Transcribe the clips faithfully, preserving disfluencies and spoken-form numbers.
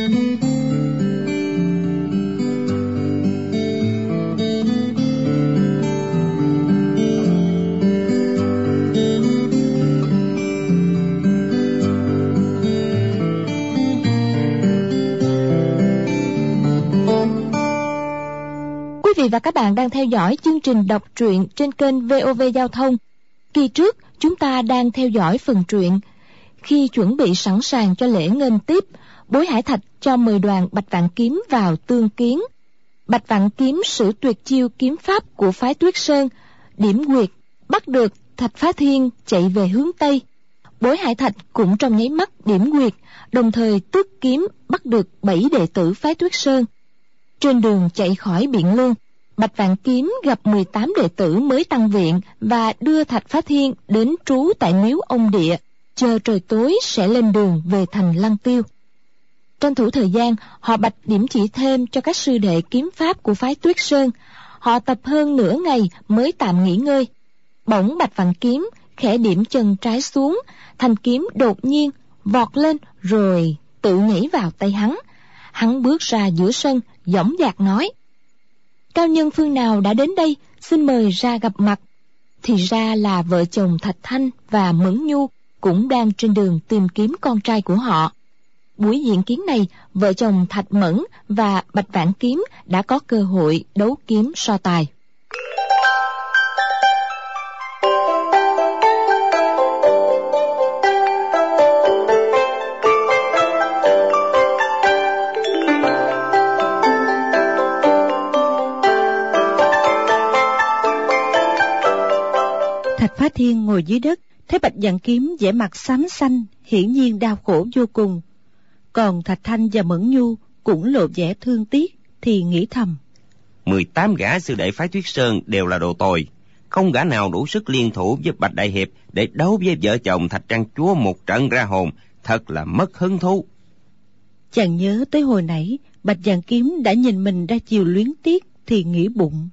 Quý vị và các bạn đang theo dõi chương trình đọc truyện trên kênh vê o vê Giao thông. Kỳ trước, chúng ta đang theo dõi phần truyện. Khi chuẩn bị sẵn sàng cho lễ nghênh tiếp, Bối Hải Thạch cho mời đoàn Bạch Vạn Kiếm vào tương kiến. Bạch Vạn Kiếm sử tuyệt chiêu kiếm pháp của phái Tuyết Sơn, điểm quyệt, bắt được Thạch Phá Thiên chạy về hướng Tây. Bối Hải Thạch cũng trong nháy mắt điểm quyệt, đồng thời tước kiếm bắt được bảy đệ tử phái Tuyết Sơn. Trên đường chạy khỏi Biện Lương, Bạch Vạn Kiếm gặp mười tám đệ tử mới tăng viện và đưa Thạch Phá Thiên đến trú tại miếu ông địa, chờ trời tối sẽ lên đường về thành Lăng Tiêu. Tranh thủ thời gian, họ Bạch điểm chỉ thêm cho các sư đệ kiếm pháp của phái Tuyết Sơn. Họ tập hơn nửa ngày mới tạm nghỉ ngơi. Bỗng Bạch Vạn Kiếm khẽ điểm chân trái xuống, thanh kiếm đột nhiên vọt lên rồi tự nhảy vào tay hắn. Hắn bước ra giữa sân, dõng dạc nói: "Cao nhân phương nào đã đến đây, xin mời ra gặp mặt." Thì ra là vợ chồng Thạch Thanh và Mẫn Nhu cũng đang trên đường tìm kiếm con trai của họ. Buổi diện kiến này, vợ chồng Thạch Mẫn và Bạch Vạn Kiếm đã có cơ hội đấu kiếm so tài. Thạch Phá Thiên ngồi dưới đất, thấy Bạch Vạn Kiếm vẻ mặt xám xanh, hiển nhiên đau khổ vô cùng. Còn Thạch Thanh và Mẫn Nhu cũng lộ vẻ thương tiếc, thì nghĩ thầm: mười tám gã sư đệ phái Tuyết Sơn đều là đồ tồi, không gã nào đủ sức liên thủ với Bạch Đại Hiệp để đấu với vợ chồng Thạch Trang Chúa một trận ra hồn, thật là mất hứng thú. Chàng nhớ tới hồi nãy Bạch Vạn Kiếm đã nhìn mình ra chiều luyến tiếc, thì nghĩ bụng: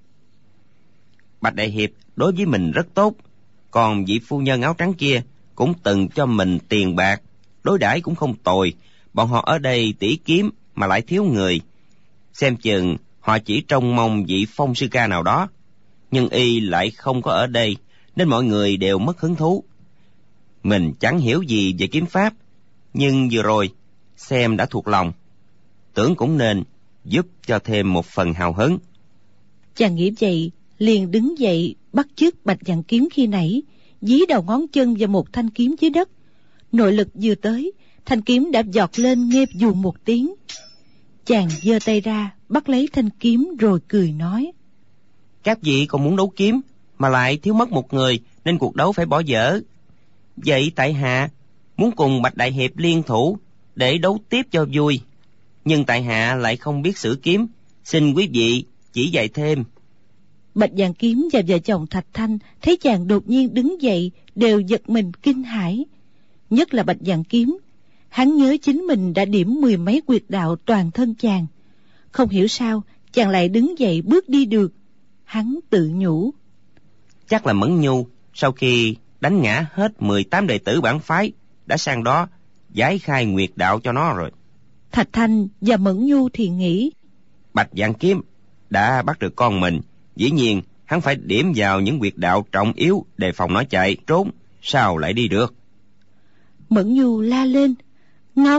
Bạch Đại Hiệp đối với mình rất tốt, còn vị phu nhân áo trắng kia cũng từng cho mình tiền bạc, đối đãi cũng không tồi. Bọn họ ở đây tỉ kiếm mà lại thiếu người, xem chừng họ chỉ trông mong vị phong sư ca nào đó, nhưng y lại không có ở đây, nên mọi người đều mất hứng thú. Mình chẳng hiểu gì về kiếm pháp, nhưng vừa rồi xem đã thuộc lòng, tưởng cũng nên giúp cho thêm một phần hào hứng. Chàng nghĩ vậy, liền đứng dậy bắt chước Bạch Vạn Kiếm khi nãy, dí đầu ngón chân vào một thanh kiếm dưới đất. Nội lực vừa tới, thanh kiếm đã giọt lên nghe dùm một tiếng. Chàng giơ tay ra bắt lấy thanh kiếm rồi cười nói: Các vị còn muốn đấu kiếm mà lại thiếu mất một người, nên cuộc đấu phải bỏ dở. Vậy tại hạ muốn cùng Bạch Đại Hiệp liên thủ để đấu tiếp cho vui, nhưng tại hạ lại không biết sử kiếm, xin quý vị chỉ dạy thêm. Bạch Vạn Kiếm và vợ chồng Thạch Thanh thấy chàng đột nhiên đứng dậy đều giật mình kinh hãi. Nhất là Bạch Vạn Kiếm, hắn nhớ chính mình đã điểm mười mấy quyệt đạo toàn thân chàng, không hiểu sao chàng lại đứng dậy bước đi được. Hắn tự nhủ: Chắc là Mẫn Nhu sau khi đánh ngã hết mười tám đệ tử bản phái đã sang đó giải khai nguyệt đạo cho nó rồi. Thạch Thanh và Mẫn Nhu thì nghĩ: Bạch Vạn Kiếm đã bắt được con mình, dĩ nhiên hắn phải điểm vào những quyệt đạo trọng yếu đề phòng nó chạy trốn, sao lại đi được. Mẫn Nhu la lên: Ngọc!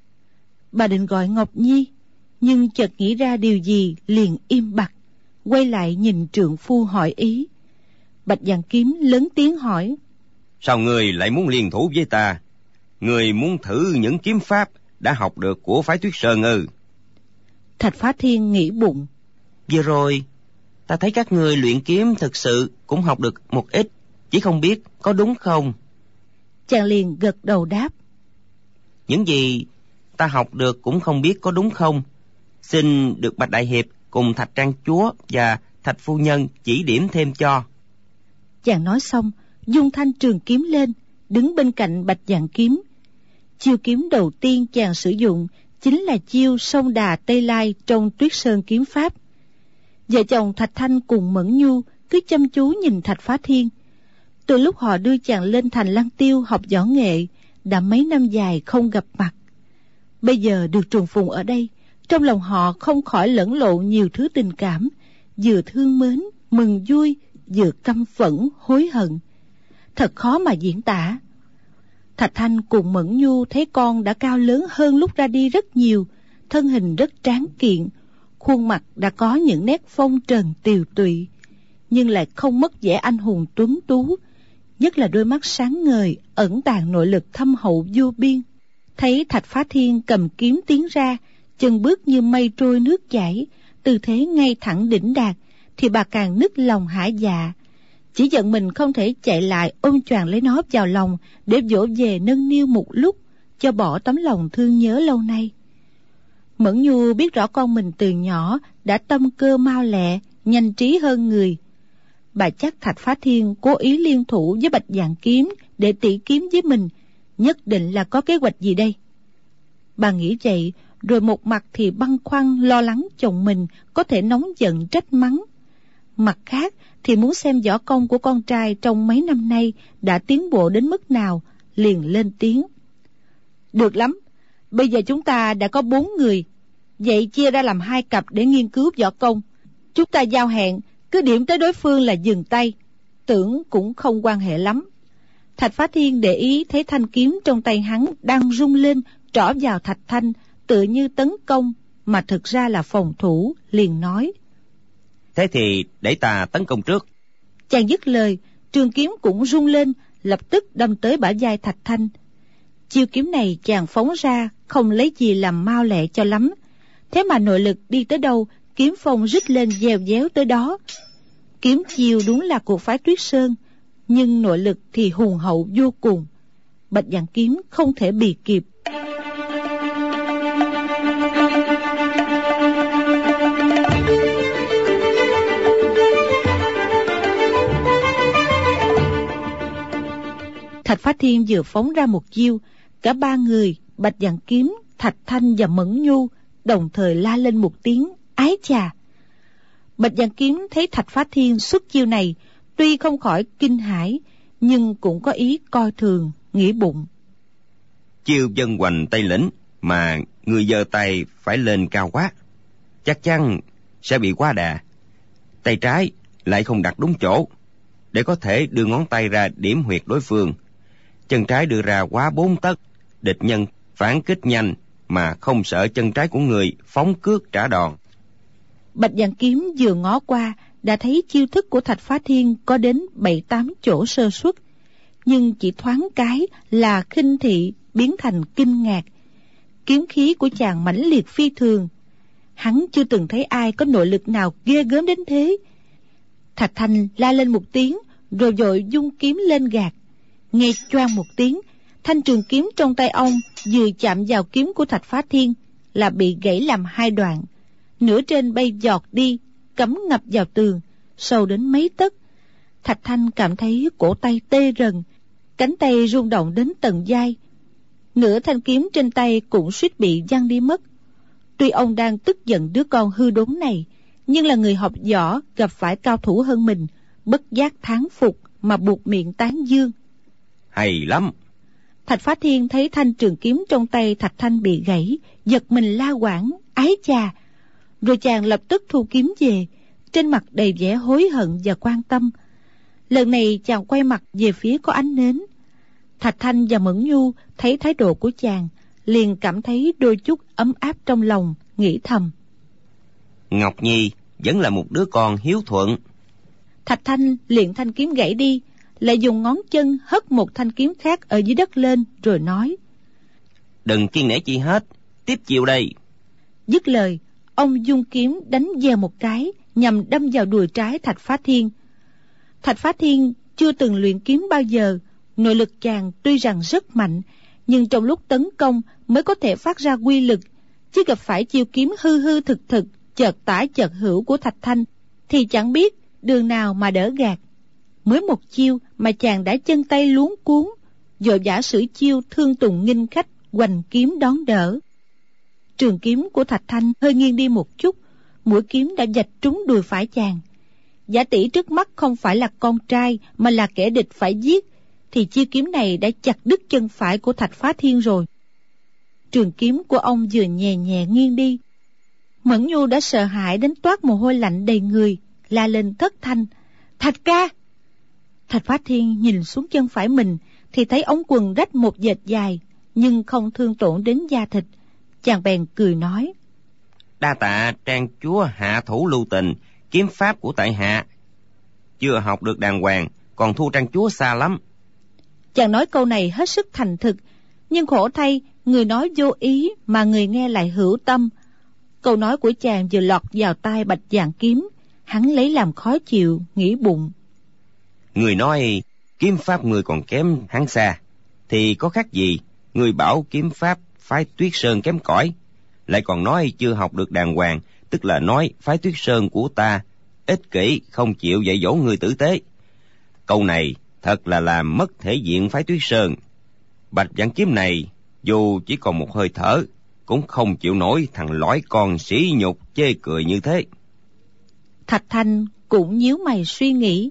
Bà định gọi Ngọc Nhi, nhưng chợt nghĩ ra điều gì liền im bặt, quay lại nhìn trượng phu hỏi ý. Bạch Vạn Kiếm lớn tiếng hỏi: Sao người lại muốn liên thủ với ta? Người muốn thử những kiếm pháp đã học được của phái Tuyết Sơn ư? Thạch Phá Thiên nghĩ bụng: Vừa rồi ta thấy các người luyện kiếm thực sự cũng học được một ít, chỉ không biết có đúng không. Chàng liền gật đầu đáp: Những gì ta học được cũng không biết có đúng không. Xin được Bạch Đại Hiệp cùng Thạch Trang Chúa và Thạch Phu Nhân chỉ điểm thêm cho. Chàng nói xong, dung thanh trường kiếm lên, đứng bên cạnh Bạch Vạn Kiếm. Chiêu kiếm đầu tiên chàng sử dụng chính là chiêu sông đà Tây Lai trong Tuyết Sơn kiếm pháp. Vợ chồng Thạch Thanh cùng Mẫn Nhu cứ chăm chú nhìn Thạch Phá Thiên. Từ lúc họ đưa chàng lên thành Lăng Tiêu học võ nghệ, đã mấy năm dài không gặp mặt. Bây giờ được trùng phùng ở đây, trong lòng họ không khỏi lẫn lộn nhiều thứ tình cảm, vừa thương mến, mừng vui, vừa căm phẫn, hối hận. Thật khó mà diễn tả. Thạch Thanh cùng Mẫn Nhu thấy con đã cao lớn hơn lúc ra đi rất nhiều, thân hình rất tráng kiện, khuôn mặt đã có những nét phong trần tiều tụy, nhưng lại không mất vẻ anh hùng tuấn tú, nhất là đôi mắt sáng ngời ẩn tàng nội lực thâm hậu vô biên. Thấy Thạch Phá Thiên cầm kiếm tiến ra, chân bước như mây trôi nước chảy, tư thế ngay thẳng đỉnh đạt, thì bà càng nức lòng hả dạ. Chỉ giận mình không thể chạy lại ôm choàng lấy nó vào lòng để dỗ về nâng niu một lúc, cho bỏ tấm lòng thương nhớ lâu nay. Mẫn Nhu biết rõ con mình từ nhỏ đã tâm cơ mau lẹ, nhanh trí hơn người. Bà chắc Thạch Phá Thiên cố ý liên thủ với Bạch Vạn Kiếm để tỉ kiếm với mình, nhất định là có kế hoạch gì đây. Bà nghĩ vậy, rồi một mặt thì băn khoăn lo lắng chồng mình có thể nóng giận trách mắng, mặt khác thì muốn xem võ công của con trai trong mấy năm nay đã tiến bộ đến mức nào, liền lên tiếng. Được lắm, bây giờ chúng ta đã có bốn người, vậy chia ra làm hai cặp để nghiên cứu võ công. Chúng ta giao hẹn, cứ điểm tới đối phương là dừng tay, tưởng cũng không quan hệ lắm. Thạch Phá Thiên để ý thấy thanh kiếm trong tay hắn đang rung lên, trỏ vào Thạch Thanh, tựa như tấn công, mà thực ra là phòng thủ, liền nói. Thế thì để ta tấn công trước. Chàng dứt lời, trường kiếm cũng rung lên, lập tức đâm tới bả vai Thạch Thanh. Chiêu kiếm này chàng phóng ra, không lấy gì làm mau lẹ cho lắm. Thế mà nội lực đi tới đâu, kiếm phong rít lên dèo déo tới đó. Kiếm chiêu đúng là của phái Tuyết Sơn, nhưng nội lực thì hùng hậu vô cùng. Bạch Vạn Kiếm không thể bì kịp. Thạch Phá Thiên vừa phóng ra một chiêu, cả ba người, Bạch Vạn Kiếm, Thạch Thanh và Mẫn Nhu đồng thời la lên một tiếng ái chà. Bạch Vạn Kiếm thấy Thạch Phá Thiên xuất chiêu này, tuy không khỏi kinh hãi, nhưng cũng có ý coi thường, nghĩ bụng. Chiêu dân hoành Tây Lĩnh mà người giơ tay phải lên cao quá, chắc chắn sẽ bị quá đà. Tay trái lại không đặt đúng chỗ, để có thể đưa ngón tay ra điểm huyệt đối phương. Chân trái đưa ra quá bốn tấc, địch nhân phản kích nhanh mà không sợ chân trái của người phóng cước trả đòn. Bạch Vạn Kiếm vừa ngó qua đã thấy chiêu thức của Thạch Phá Thiên có đến bảy tám chỗ sơ suất, nhưng chỉ thoáng cái là khinh thị biến thành kinh ngạc. Kiếm khí của chàng mãnh liệt phi thường, hắn chưa từng thấy ai có nội lực nào ghê gớm đến thế. Thạch Thanh la lên một tiếng, rồi vội dung kiếm lên gạt. Nghe choang một tiếng, thanh trường kiếm trong tay ông vừa chạm vào kiếm của Thạch Phá Thiên là bị gãy làm hai đoạn, nửa trên bay giọt đi, cắm ngập vào tường, sâu đến mấy tấc. Thạch Thanh cảm thấy cổ tay tê rần, cánh tay rung động đến tận vai, nửa thanh kiếm trên tay cũng suýt bị văng đi mất. Tuy ông đang tức giận đứa con hư đốn này, nhưng là người học võ gặp phải cao thủ hơn mình, bất giác thán phục mà buộc miệng tán dương. Hay lắm. Thạch Phá Thiên thấy thanh trường kiếm trong tay Thạch Thanh bị gãy, giật mình la quảng, ái chà. Rồi chàng lập tức thu kiếm về, trên mặt đầy vẻ hối hận và quan tâm. Lần này chàng quay mặt về phía có ánh nến. Thạch Thanh và Mẫn Nhu thấy thái độ của chàng, liền cảm thấy đôi chút ấm áp trong lòng, nghĩ thầm. Ngọc Nhi vẫn là một đứa con hiếu thuận. Thạch Thanh liền thanh kiếm gãy đi, lại dùng ngón chân hất một thanh kiếm khác ở dưới đất lên, rồi nói. Đừng kiêng nể chi hết, tiếp chiêu đây. Dứt lời, ông dung kiếm đánh dè một cái, nhằm đâm vào đùi trái Thạch Phá Thiên. Thạch Phá Thiên chưa từng luyện kiếm bao giờ, nội lực chàng tuy rằng rất mạnh, nhưng trong lúc tấn công mới có thể phát ra quy lực, chứ gặp phải chiêu kiếm hư hư thực thực, chợt tả chợt hữu của Thạch Thanh, thì chẳng biết đường nào mà đỡ gạt. Mới một chiêu mà chàng đã chân tay luống cuống, vội vã sử chiêu thương tùng nghinh khách, hoành kiếm đón đỡ. Trường kiếm của Thạch Thanh hơi nghiêng đi một chút, mũi kiếm đã vạch trúng đùi phải chàng. Giả tỷ trước mắt không phải là con trai mà là kẻ địch phải giết, thì chiêu kiếm này đã chặt đứt chân phải của Thạch Phá Thiên rồi. trường kiếm của ông vừa nhẹ nhẹ nghiêng đi. Mẫn Nhu đã sợ hãi đến toát mồ hôi lạnh đầy người, la lên thất thanh: Thạch ca! Thạch Phá Thiên nhìn xuống chân phải mình thì thấy ống quần rách một vệt dài, nhưng không thương tổn đến da thịt. Chàng bèn cười nói: Đa tạ Trang chúa hạ thủ lưu tình, kiếm pháp của tại hạ chưa học được đàng hoàng, còn thua Trang chúa xa lắm. Chàng nói câu này hết sức thành thực, nhưng khổ thay, người nói vô ý mà người nghe lại hữu tâm. Câu nói của chàng vừa lọt vào tai Bạch Dạng Kiếm, hắn lấy làm khó chịu, nghĩ bụng: Người nói kiếm pháp người còn kém hắn xa, thì có khác gì người bảo kiếm pháp phái Tuyết Sơn kém cỏi, lại còn nói chưa học được đàng hoàng, tức là nói phái Tuyết Sơn của ta ích kỷ, không chịu dạy dỗ người tử tế. Câu này thật là làm mất thể diện phái Tuyết Sơn. Bạch Dạng Kiếm này dù chỉ còn một hơi thở cũng không chịu nổi thằng lõi con sỉ nhục chê cười như thế. Thạch Thanh cũng nhíu mày suy nghĩ.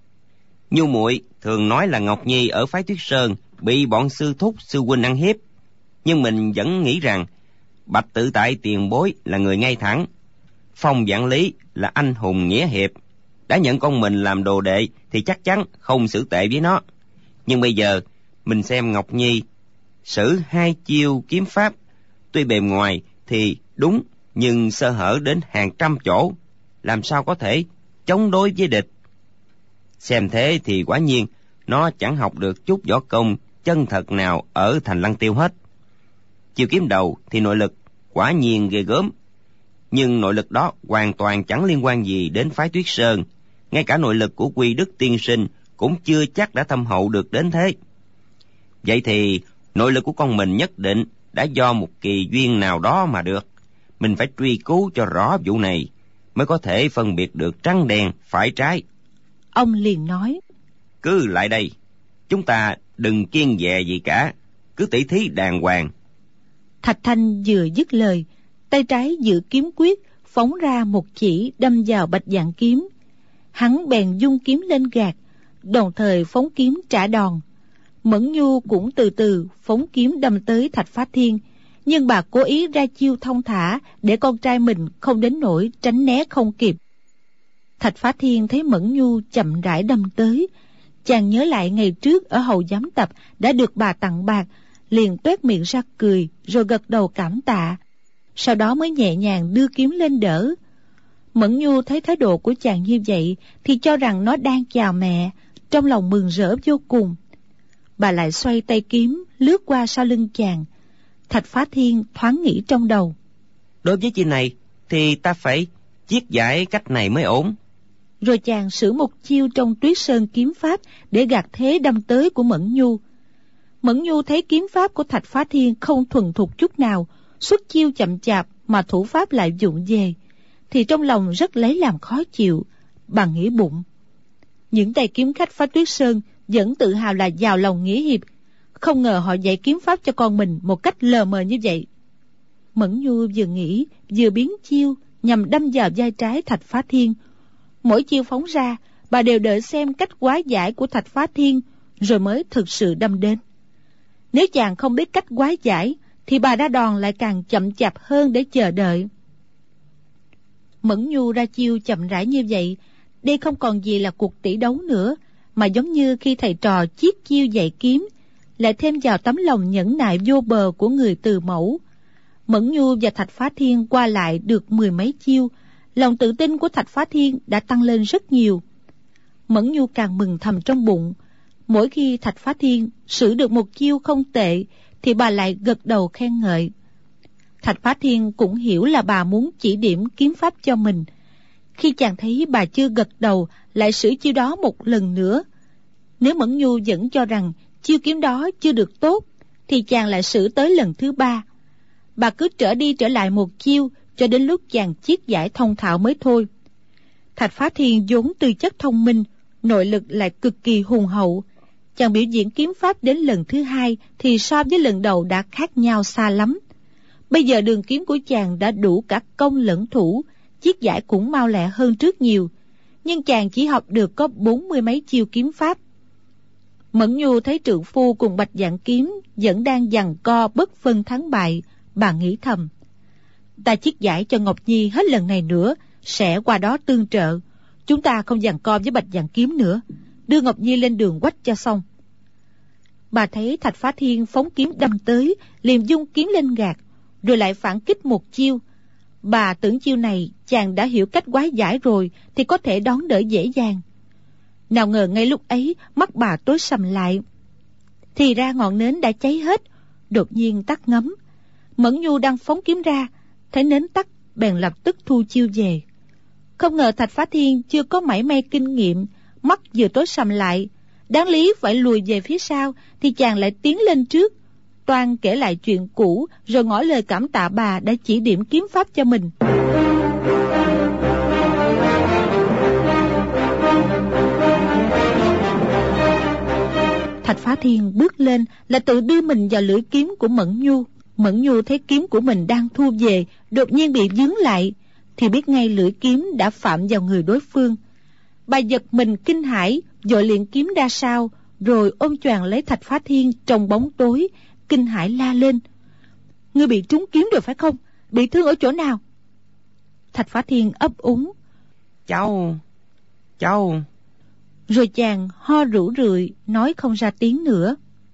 Nhu muội thường nói là Ngọc Nhi ở phái Tuyết Sơn bị bọn sư thúc sư huynh ăn hiếp, nhưng mình vẫn nghĩ rằng Bạch Tự Tại tiền bối là người ngay thẳng, Phong Vạn Lý là anh hùng nghĩa hiệp, đã nhận con mình làm đồ đệ thì chắc chắn không xử tệ với nó. Nhưng bây giờ mình xem Ngọc Nhi sử hai chiêu kiếm pháp, tuy bề ngoài thì đúng nhưng sơ hở đến hàng trăm chỗ, làm sao có thể chống đối với địch. Xem thế thì quả nhiên nó chẳng học được chút võ công chân thật nào ở thành Lăng Tiêu hết. Chiêu kiếm đầu thì nội lực quả nhiên ghê gớm, nhưng nội lực đó hoàn toàn chẳng liên quan gì đến phái Tuyết Sơn. Ngay cả nội lực của Quy Đức tiên sinh cũng chưa chắc đã thâm hậu được đến thế. Vậy thì nội lực của con mình nhất định đã do một kỳ duyên nào đó mà được. Mình phải truy cứu cho rõ vụ này mới có thể phân biệt được trắng đen phải trái. Ông liền nói: Cứ lại đây, chúng ta đừng kiêng dè gì cả, cứ tỉ thí đàng hoàng. Thạch Thanh vừa dứt lời, tay trái giữ kiếm quyết phóng ra một chỉ đâm vào Bạch Dạng Kiếm. Hắn bèn dung kiếm lên gạt, đồng thời phóng kiếm trả đòn. Mẫn Nhu cũng từ từ phóng kiếm đâm tới Thạch Phá Thiên, nhưng bà cố ý ra chiêu thông thả để con trai mình không đến nỗi tránh né không kịp. Thạch Phá Thiên thấy Mẫn Nhu chậm rãi đâm tới, chàng nhớ lại ngày trước ở hầu giám tập đã được bà tặng bạc, liền toét miệng ra cười rồi gật đầu cảm tạ, sau đó mới nhẹ nhàng đưa kiếm lên đỡ. Mẫn Nhu thấy thái độ của chàng như vậy thì cho rằng nó đang chào mẹ, trong lòng mừng rỡ vô cùng. Bà lại xoay tay kiếm lướt qua sau lưng chàng. Thạch Phá Thiên thoáng nghĩ trong đầu: Đối với chuyện này thì ta phải chiết giải cách này mới ổn. Rồi chàng sử một chiêu trong Tuyết Sơn kiếm pháp để gạt thế đâm tới của Mẫn Nhu. Mẫn Nhu thấy kiếm pháp của Thạch Phá Thiên không thuần thục chút nào, xuất chiêu chậm chạp mà thủ pháp lại vụng về, thì trong lòng rất lấy làm khó chịu. Bà nghĩ bụng: những tay kiếm khách phái Tuyết Sơn vẫn tự hào là giàu lòng nghĩa hiệp, không ngờ họ dạy kiếm pháp cho con mình một cách lờ mờ như vậy. Mẫn Nhu vừa nghĩ vừa biến chiêu nhằm đâm vào vai trái Thạch Phá Thiên. Mỗi chiêu phóng ra, bà đều đợi xem cách hóa giải của Thạch Phá Thiên rồi mới thực sự đâm đến. Nếu chàng không biết cách hóa giải thì bà ra đòn lại càng chậm chạp hơn để chờ đợi. Mẫn Nhu ra chiêu chậm rãi như vậy, đây không còn gì là cuộc tỷ đấu nữa, mà giống như khi thầy trò chiết chiêu dạy kiếm, lại thêm vào tấm lòng nhẫn nại vô bờ của người từ mẫu. Mẫn Nhu và Thạch Phá Thiên qua lại được mười mấy chiêu, lòng tự tin của Thạch Phá Thiên đã tăng lên rất nhiều. Mẫn Nhu càng mừng thầm trong bụng, mỗi khi Thạch Phá Thiên sử được một chiêu không tệ thì bà lại gật đầu khen ngợi. Thạch Phá Thiên cũng hiểu là bà muốn chỉ điểm kiếm pháp cho mình. Khi chàng thấy bà chưa gật đầu lại sử chiêu đó một lần nữa. Nếu Mẫn Nhu vẫn cho rằng chiêu kiếm đó chưa được tốt thì chàng lại sử tới lần thứ ba. Bà cứ trở đi trở lại một chiêu cho đến lúc chàng chiết giải thông thạo mới thôi. Thạch Phá Thiên vốn tư chất thông minh, nội lực lại cực kỳ hùng hậu. Chàng biểu diễn kiếm pháp đến lần thứ hai thì so với lần đầu đã khác nhau xa lắm. Bây giờ đường kiếm của chàng đã đủ cả công lẫn thủ, chiết giải cũng mau lẹ hơn trước nhiều. Nhưng chàng chỉ học được có bốn mươi mấy chiêu kiếm pháp. Mẫn Nhu thấy trượng phu cùng Bạch Dạng Kiếm vẫn đang giằng co bất phân thắng bại, bà nghĩ thầm: ta chiết giải cho Ngọc Nhi hết lần này nữa, sẽ qua đó tương trợ. Chúng ta không giằng co với Bạch Dạng Kiếm nữa, đưa Ngọc Nhi lên đường quách cho xong. Bà thấy Thạch Phá Thiên phóng kiếm đâm tới, liền dung kiếm lên gạt, rồi lại phản kích một chiêu. Bà tưởng chiêu này chàng đã hiểu cách hóa giải rồi thì có thể đón đỡ dễ dàng. Nào ngờ ngay lúc ấy mắt bà tối sầm lại. Thì ra ngọn nến đã cháy hết, đột nhiên tắt ngấm. Mẫn Nhu đang phóng kiếm ra, thấy nến tắt bèn lập tức thu chiêu về. Không ngờ Thạch Phá Thiên chưa có mảy may kinh nghiệm, mắt vừa tối sầm lại, đáng lý phải lùi về phía sau thì chàng lại tiến lên trước, toan kể lại chuyện cũ, rồi ngỏ lời cảm tạ bà đã chỉ điểm kiếm pháp cho mình. Thạch Phá Thiên bước lên là tự đưa mình vào lưỡi kiếm của Mẫn Nhu. Mẫn Nhu thấy kiếm của mình đang thu về, đột nhiên bị vướng lại, thì biết ngay lưỡi kiếm đã phạm vào người đối phương. Bà giật mình kinh hãi, vội liền kiếm ra sau, rồi ôm choàng lấy Thạch Phá Thiên trong bóng tối, kinh hãi la lên: ngươi bị trúng kiếm rồi phải không? Bị thương ở chỗ nào? Thạch Phá Thiên ấp úng: Cháu, cháu. Rồi chàng ho rũ rượi, nói không ra tiếng nữa.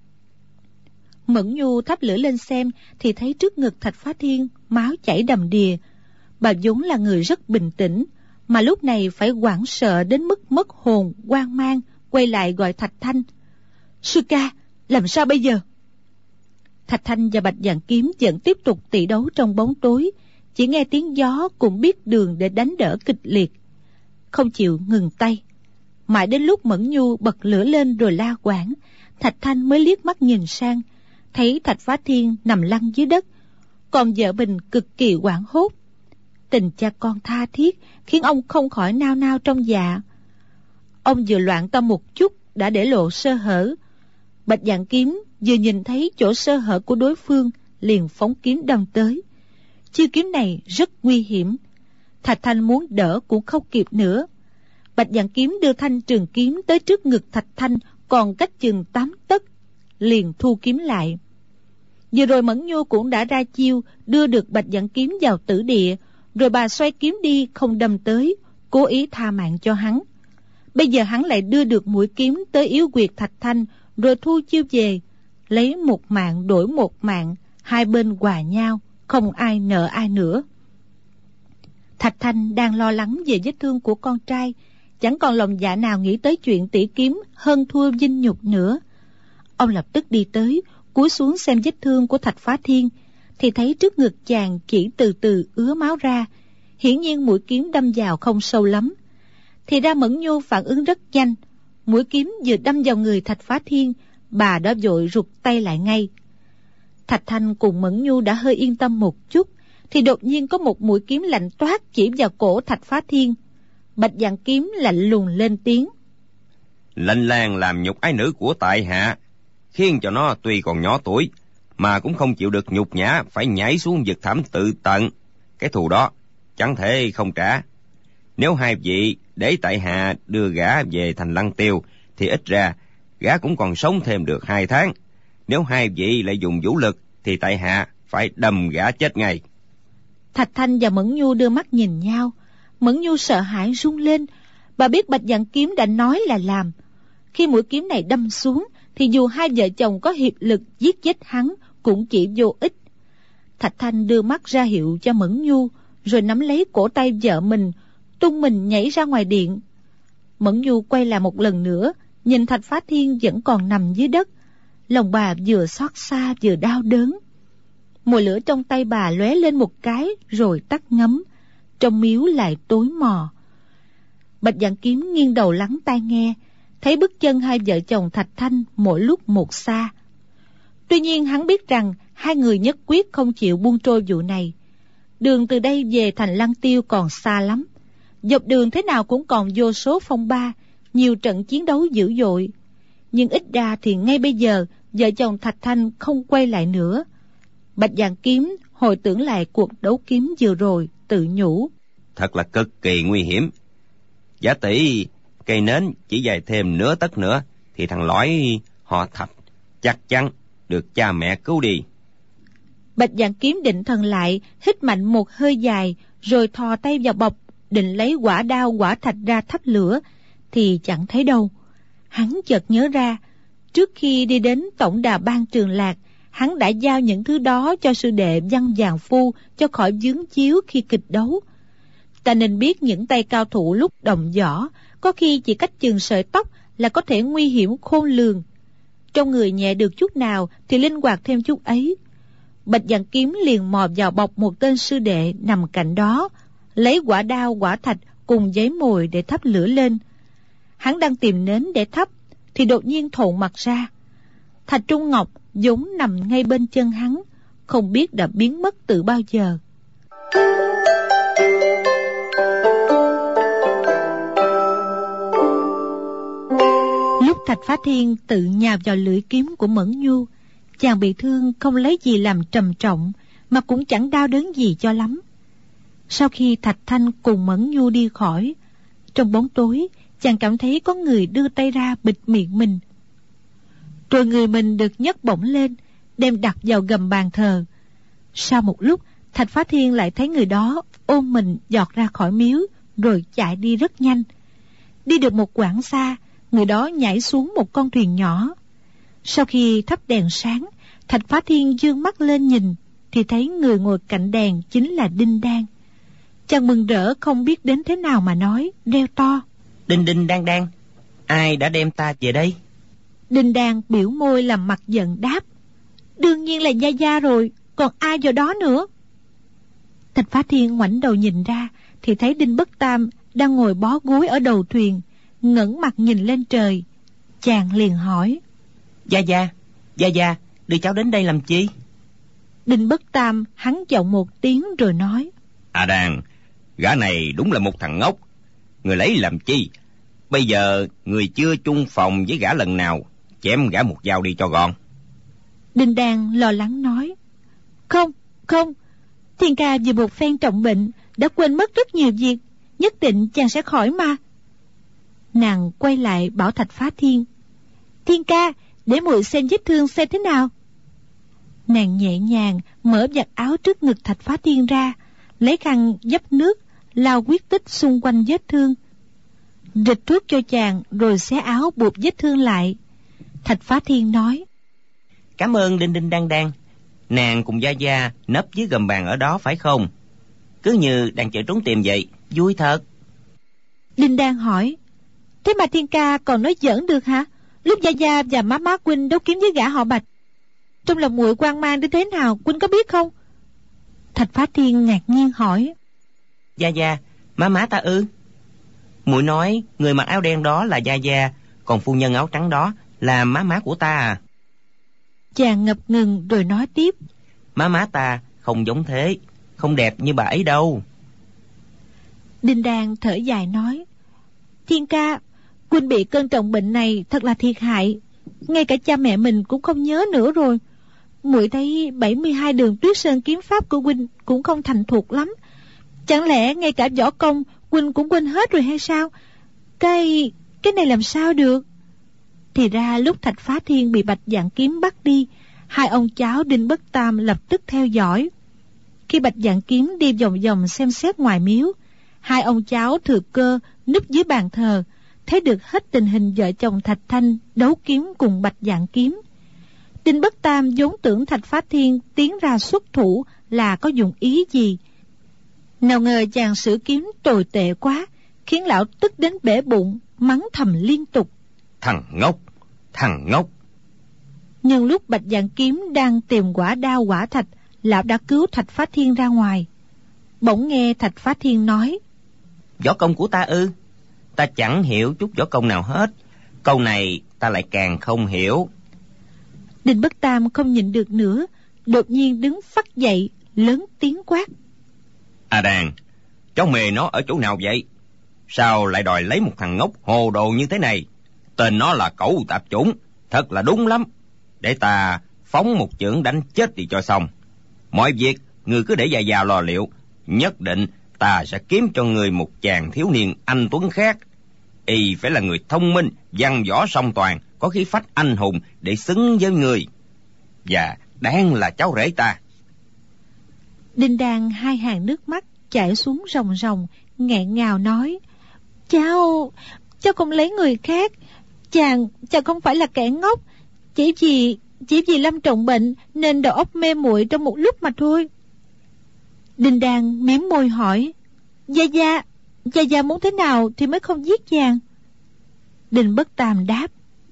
Mẫn Nhu thắp lửa lên xem thì thấy trước ngực Thạch Phá Thiên máu chảy đầm đìa. Bà vốn là người rất bình tĩnh, mà lúc này phải hoảng sợ đến mức mất hồn, hoang mang, quay lại gọi Thạch Thanh: sư ca, làm sao bây giờ? Thạch Thanh và Bạch Dạng Kiếm vẫn tiếp tục tỷ đấu trong bóng tối, chỉ nghe tiếng gió cũng biết đường để đánh đỡ kịch liệt, không chịu ngừng tay. Mãi đến lúc Mẫn Nhu bật lửa lên rồi la quảng, Thạch Thanh mới liếc mắt nhìn sang, thấy Thạch Phá Thiên nằm lăn dưới đất, còn vợ mình cực kỳ hoảng hốt. Tình cha con tha thiết khiến ông không khỏi nao nao trong dạ. Ông vừa loạn tâm một chút đã để lộ sơ hở. Bạch Dạng Kiếm vừa nhìn thấy chỗ sơ hở của đối phương liền phóng kiếm đâm tới. Chiêu kiếm này rất nguy hiểm, Thạch Thanh muốn đỡ cũng không kịp nữa. Bạch Dạng Kiếm đưa thanh trường kiếm tới trước ngực Thạch Thanh còn cách chừng tám tấc, liền thu kiếm lại. Vừa rồi Mẫn Nhu cũng đã ra chiêu đưa được Bạch Dạng Kiếm vào tử địa, rồi bà xoay kiếm đi không đâm tới, cố ý tha mạng cho hắn. Bây giờ hắn lại đưa được mũi kiếm tới yếu huyệt Thạch Thanh, rồi thu chiêu về, lấy một mạng đổi một mạng, hai bên hòa nhau, không ai nợ ai nữa. Thạch Thanh đang lo lắng về vết thương của con trai, chẳng còn lòng dạ nào nghĩ tới chuyện tỷ kiếm hơn thua vinh nhục nữa. Ông lập tức đi tới, cúi xuống xem vết thương của Thạch Phá Thiên, thì thấy trước ngực chàng chỉ từ từ ứa máu ra, hiển nhiên mũi kiếm đâm vào không sâu lắm. Thì ra Mẫn Nhu phản ứng rất nhanh, mũi kiếm vừa đâm vào người Thạch Phá Thiên, bà đã vội rụt tay lại ngay. Thạch Thanh cùng Mẫn Nhu đã hơi yên tâm một chút, thì đột nhiên có một mũi kiếm lạnh toát chỉ vào cổ Thạch Phá Thiên. Bạch Dạng Kiếm lạnh lùng lên tiếng: Lệnh làng làm nhục ái nữ của tại hạ, khiến cho nó tuy còn nhỏ tuổi mà cũng không chịu được nhục nhã, phải nhảy xuống vực thẳm tự tận. Cái thù đó chẳng thể không trả. Nếu hai vị để tại hạ đưa gã về thành Lăng Tiêu thì ít ra gã cũng còn sống thêm được hai tháng. Nếu hai vị lại dùng vũ lực thì tại hạ phải đâm gã chết ngay. Thạch Thanh và Mẫn Nhu đưa mắt nhìn nhau. Mẫn Nhu sợ hãi run lên. Bà biết Bạch Dạng Kiếm đã nói là làm. Khi mũi kiếm này đâm xuống thì dù hai vợ chồng có hiệp lực giết chết hắn cũng chỉ vô ích. Thạch Thanh đưa mắt ra hiệu cho Mẫn Nhu, rồi nắm lấy cổ tay vợ mình, tung mình nhảy ra ngoài điện. Mẫn Nhu quay lại một lần nữa, nhìn Thạch Phá Thiên vẫn còn nằm dưới đất. Lòng bà vừa xót xa vừa đau đớn. Mồi lửa trong tay bà lóe lên một cái rồi tắt ngấm, trong miếu lại tối mò. Bạch Dạng Kiếm nghiêng đầu lắng tai nghe, thấy bước chân hai vợ chồng Thạch Thanh mỗi lúc một xa. Tuy nhiên hắn biết rằng hai người nhất quyết không chịu buông trôi vụ này. Đường từ đây về thành Lăng Tiêu còn xa lắm, dọc đường thế nào cũng còn vô số phong ba, nhiều trận chiến đấu dữ dội. Nhưng ít ra thì ngay bây giờ vợ chồng Thạch Thanh không quay lại nữa. Bạch Dạng Kiếm hồi tưởng lại cuộc đấu kiếm vừa rồi, tự nhủ: Thật là cực kỳ nguy hiểm. Giả tỷ cây nến chỉ dài thêm nửa tấc nữa thì thằng lõi họ Thạch chắc chắn được cha mẹ cứu đi. Bạch Dạng Kiếm định thần lại, hít mạnh một hơi dài, rồi thò tay vào bọc, định lấy quả đao quả thạch ra thắp lửa, thì chẳng thấy đâu. Hắn chợt nhớ ra, trước khi đi đến tổng đà ban Trường Lạc, hắn đã giao những thứ đó cho sư đệ Văn Vàng Phu cho khỏi vướng chiếu khi kịch đấu. Ta nên biết những tay cao thủ lúc động võ, có khi chỉ cách chừng sợi tóc là có thể nguy hiểm khôn lường. Trong người nhẹ được chút nào thì linh hoạt thêm chút ấy. Bạch Dạng Kiếm liền mò vào bọc một tên sư đệ nằm cạnh đó, lấy quả đao quả thạch cùng giấy mồi để thắp lửa lên. Hắn đang tìm nến để thắp thì đột nhiên thộn mặt ra. Thạch Trung Ngọc vốn nằm ngay bên chân hắn, không biết đã biến mất từ bao giờ. Lúc Thạch Phá Thiên tự nhào vào lưỡi kiếm của Mẫn Nhu, chàng bị thương không lấy gì làm trầm trọng, mà cũng chẳng đau đớn gì cho lắm. Sau khi Thạch Thanh cùng Mẫn Nhu đi khỏi, trong bóng tối chàng cảm thấy có người đưa tay ra bịt miệng mình. Rồi người mình được nhấc bổng lên, đem đặt vào gầm bàn thờ. Sau một lúc, Thạch Phá Thiên lại thấy người đó ôm mình giọt ra khỏi miếu, rồi chạy đi rất nhanh. Đi được một quãng xa, người đó nhảy xuống một con thuyền nhỏ. Sau khi thắp đèn sáng, Thạch Phá Thiên dương mắt lên nhìn, thì thấy người ngồi cạnh đèn chính là Đinh Đan. Chàng mừng rỡ không biết đến thế nào mà nói, reo to: Đinh Đinh Đan Đan, ai đã đem ta về đây? Đinh Đan biểu môi làm mặt giận đáp: Đương nhiên là Gia Gia rồi, còn ai vào đó nữa? Thạch Phá Thiên ngoảnh đầu nhìn ra, thì thấy Đinh Bất Tam đang ngồi bó gối ở đầu thuyền, ngẩng mặt nhìn lên trời. Chàng liền hỏi: Gia Gia, Gia Gia, đưa cháu đến đây làm chi? Đinh Bất Tam hắn giọng một tiếng rồi nói: À Đàn, gã này đúng là một thằng ngốc. Người lấy làm chi? Bây giờ người chưa chung phòng với gã lần nào, chém gã một dao đi cho gọn. Đinh Đan lo lắng nói: Không, không, Thiên ca vì một phen trọng bệnh đã quên mất rất nhiều việc, nhất định chàng sẽ khỏi mà. Nàng quay lại bảo Thạch Phá Thiên: Thiên ca, để muội xem vết thương xem thế nào. Nàng nhẹ nhàng mở vạt áo trước ngực Thạch Phá Thiên ra, lấy khăn dấp nước lau huyết tích xung quanh vết thương, rịch thuốc cho chàng rồi xé áo buộc vết thương lại. Thạch Phá Thiên nói: Cảm ơn Đinh Đinh Đan Đan. Nàng cùng Gia Gia nấp dưới gầm bàn ở đó phải không? Cứ như đang chạy trốn tìm vậy, vui thật. Đinh Đan hỏi: Thế mà Thiên ca còn nói giỡn được hả? Lúc Gia Gia và má má huynh đấu kiếm với gã họ Bạch, trong lòng muội hoang mang đến thế nào, huynh có biết không? Thạch Phá Thiên ngạc nhiên hỏi: Gia Gia, má má ta ư? Muội nói người mặc áo đen đó là Gia Gia, còn phu nhân áo trắng đó là má má của ta à? Chàng ngập ngừng rồi nói tiếp: Má má ta không giống thế, không đẹp như bà ấy đâu. Đinh Đan thở dài nói: Thiên ca, huynh bị cơn trọng bệnh này thật là thiệt hại, ngay cả cha mẹ mình cũng không nhớ nữa rồi. Muội thấy bảy mươi hai đường Tuyết Sơn kiếm pháp của huynh cũng không thành thục lắm, chẳng lẽ ngay cả võ công huynh cũng quên hết rồi hay sao? Cái cái này làm sao được? Thì ra lúc Thạch Phá Thiên bị Bạch Dạng Kiếm bắt đi, hai ông cháu Đinh Bất Tam lập tức theo dõi. Khi Bạch Dạng Kiếm đi vòng vòng xem xét ngoài miếu, hai ông cháu thừa cơ núp dưới bàn thờ, thấy được hết tình hình vợ chồng Thạch Thanh đấu kiếm cùng Bạch Dạng Kiếm. Đinh Bất Tam vốn tưởng Thạch Phá Thiên tiến ra xuất thủ là có dụng ý gì, nào ngờ chàng sử kiếm tồi tệ quá, khiến lão tức đến bể bụng, mắng thầm liên tục: Thằng ngốc, thằng ngốc. Nhưng lúc Bạch Dạng Kiếm đang tìm quả đao quả thạch, lão đã cứu Thạch Phá Thiên ra ngoài. Bỗng nghe Thạch Phá Thiên nói: Võ công của ta ư? Ta chẳng hiểu chút võ công nào hết. Câu này ta lại càng không hiểu. Đinh Bất Tam không nhịn được nữa, đột nhiên đứng phắt dậy, lớn tiếng quát: À Đàn, cháu mê nó ở chỗ nào vậy? Sao lại đòi lấy một thằng ngốc hồ đồ như thế này? Tên nó là Cẩu Tạp Chủng, thật là đúng lắm. Để ta phóng một chưởng đánh chết đi cho xong. Mọi việc người cứ để Gia Gia lo liệu. Nhất định ta sẽ kiếm cho người một chàng thiếu niên anh tuấn khác. Y phải là người thông minh, văn võ song toàn, có khí phách anh hùng để xứng với người, và đáng là cháu rể ta. Đinh Đan hai hàng nước mắt chảy xuống ròng ròng, nghẹn ngào nói: Cháu, cháu không lấy người khác. Chàng, chàng không phải là kẻ ngốc. Chỉ vì, chỉ vì Lâm trọng bệnh nên đầu óc mê muội trong một lúc mà thôi. Đinh Đan mím môi hỏi: Gia Gia, Gia Gia muốn thế nào thì mới không giết chàng? Đinh Bất Tam đáp: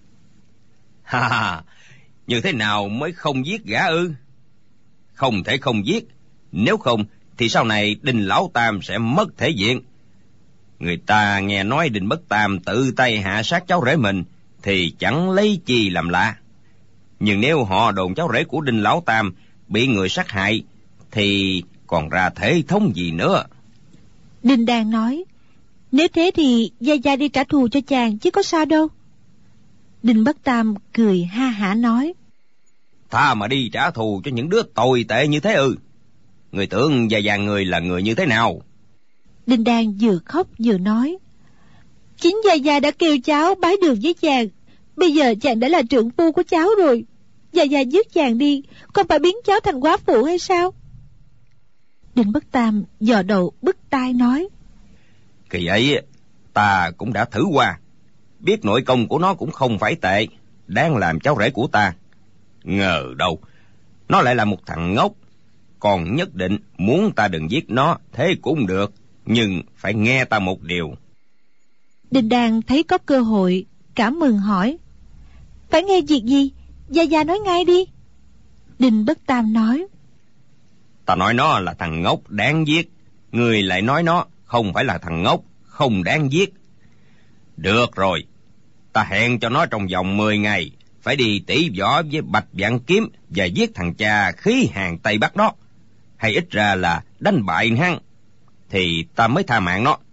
Ha ha, như thế nào mới không giết gã ư? Không thể không giết, nếu không thì sau này Đinh Lão Tam sẽ mất thể diện. Người ta nghe nói Đinh Bất Tam tự tay hạ sát cháu rể mình thì chẳng lấy chi làm lạ. Nhưng nếu họ đồn cháu rể của Đinh Lão Tam bị người sát hại thì còn ra thể thống gì nữa. Đinh Đan nói: Nếu thế thì Gia Gia đi trả thù cho chàng chứ có sao đâu. Đinh Bất Tam cười ha hả nói: Tha mà đi trả thù cho những đứa tồi tệ như thế ư? Người tưởng Gia Gia người là người như thế nào? Đinh Đan vừa khóc vừa nói: Chính Gia Gia đã kêu cháu bái đường với chàng. Bây giờ chàng đã là trượng phu của cháu rồi. Gia Gia giết chàng đi, không phải biến cháu thành quá phụ hay sao? Đinh Bất Tam dò đầu bứt tai nói: Kỳ ấy ta cũng đã thử qua, biết nội công của nó cũng không phải tệ, đáng làm cháu rể của ta. Ngờ đâu nó lại là một thằng ngốc, còn nhất định muốn ta đừng giết nó thế cũng được, nhưng phải nghe ta một điều. Đinh Đan thấy có cơ hội, cảm mừng hỏi: Phải nghe việc gì? Gia Gia nói ngay đi. Đinh Bất Tam nói: Ta nói nó là thằng ngốc đáng giết, người lại nói nó không phải là thằng ngốc không đáng giết. Được rồi, ta hẹn cho nó trong vòng mười ngày phải đi tỷ võ với Bạch Vạn Kiếm và giết thằng cha khí hàng Tây Bắc đó, hay ít ra là đánh bại hắn, thì ta mới tha mạng nó,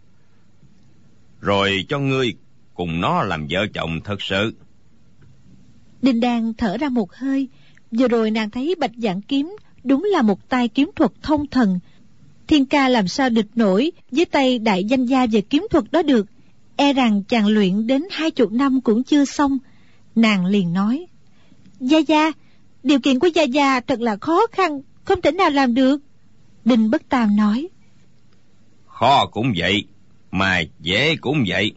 rồi cho ngươi cùng nó làm vợ chồng thật sự. Đinh Đan thở ra một hơi. Vừa rồi nàng thấy Bạch Vạn Kiếm đúng là một tay kiếm thuật thông thần. Thiên ca làm sao địch nổi với tay đại danh gia về kiếm thuật đó được. E rằng chàng luyện đến hai chục năm cũng chưa xong. Nàng liền nói: Gia Gia, điều kiện của Gia Gia thật là khó khăn, không thể nào làm được. Đinh Bất Tam nói: Khó cũng vậy, mà dễ cũng vậy.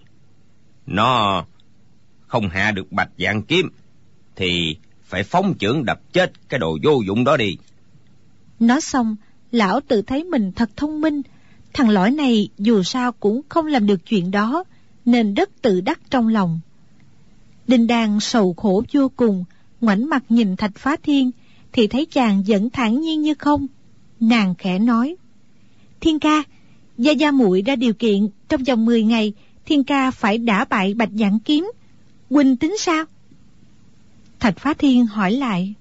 Nó không hạ được Bạch Vạn Kiếm thì phải phóng chưởng đập chết cái đồ vô dụng đó đi. Nói xong, lão tự thấy mình thật thông minh. Thằng lõi này dù sao cũng không làm được chuyện đó, nên rất tự đắc trong lòng. Đinh Đan sầu khổ vô cùng, ngoảnh mặt nhìn Thạch Phá Thiên thì thấy chàng vẫn thản nhiên như không. Nàng khẽ nói: Thiên ca, Gia Gia muội ra điều kiện trong vòng mười ngày Thiên ca phải đả bại Bạch Vạn Kiếm. Huynh tính sao? Thạch Phá Thiên hỏi lại: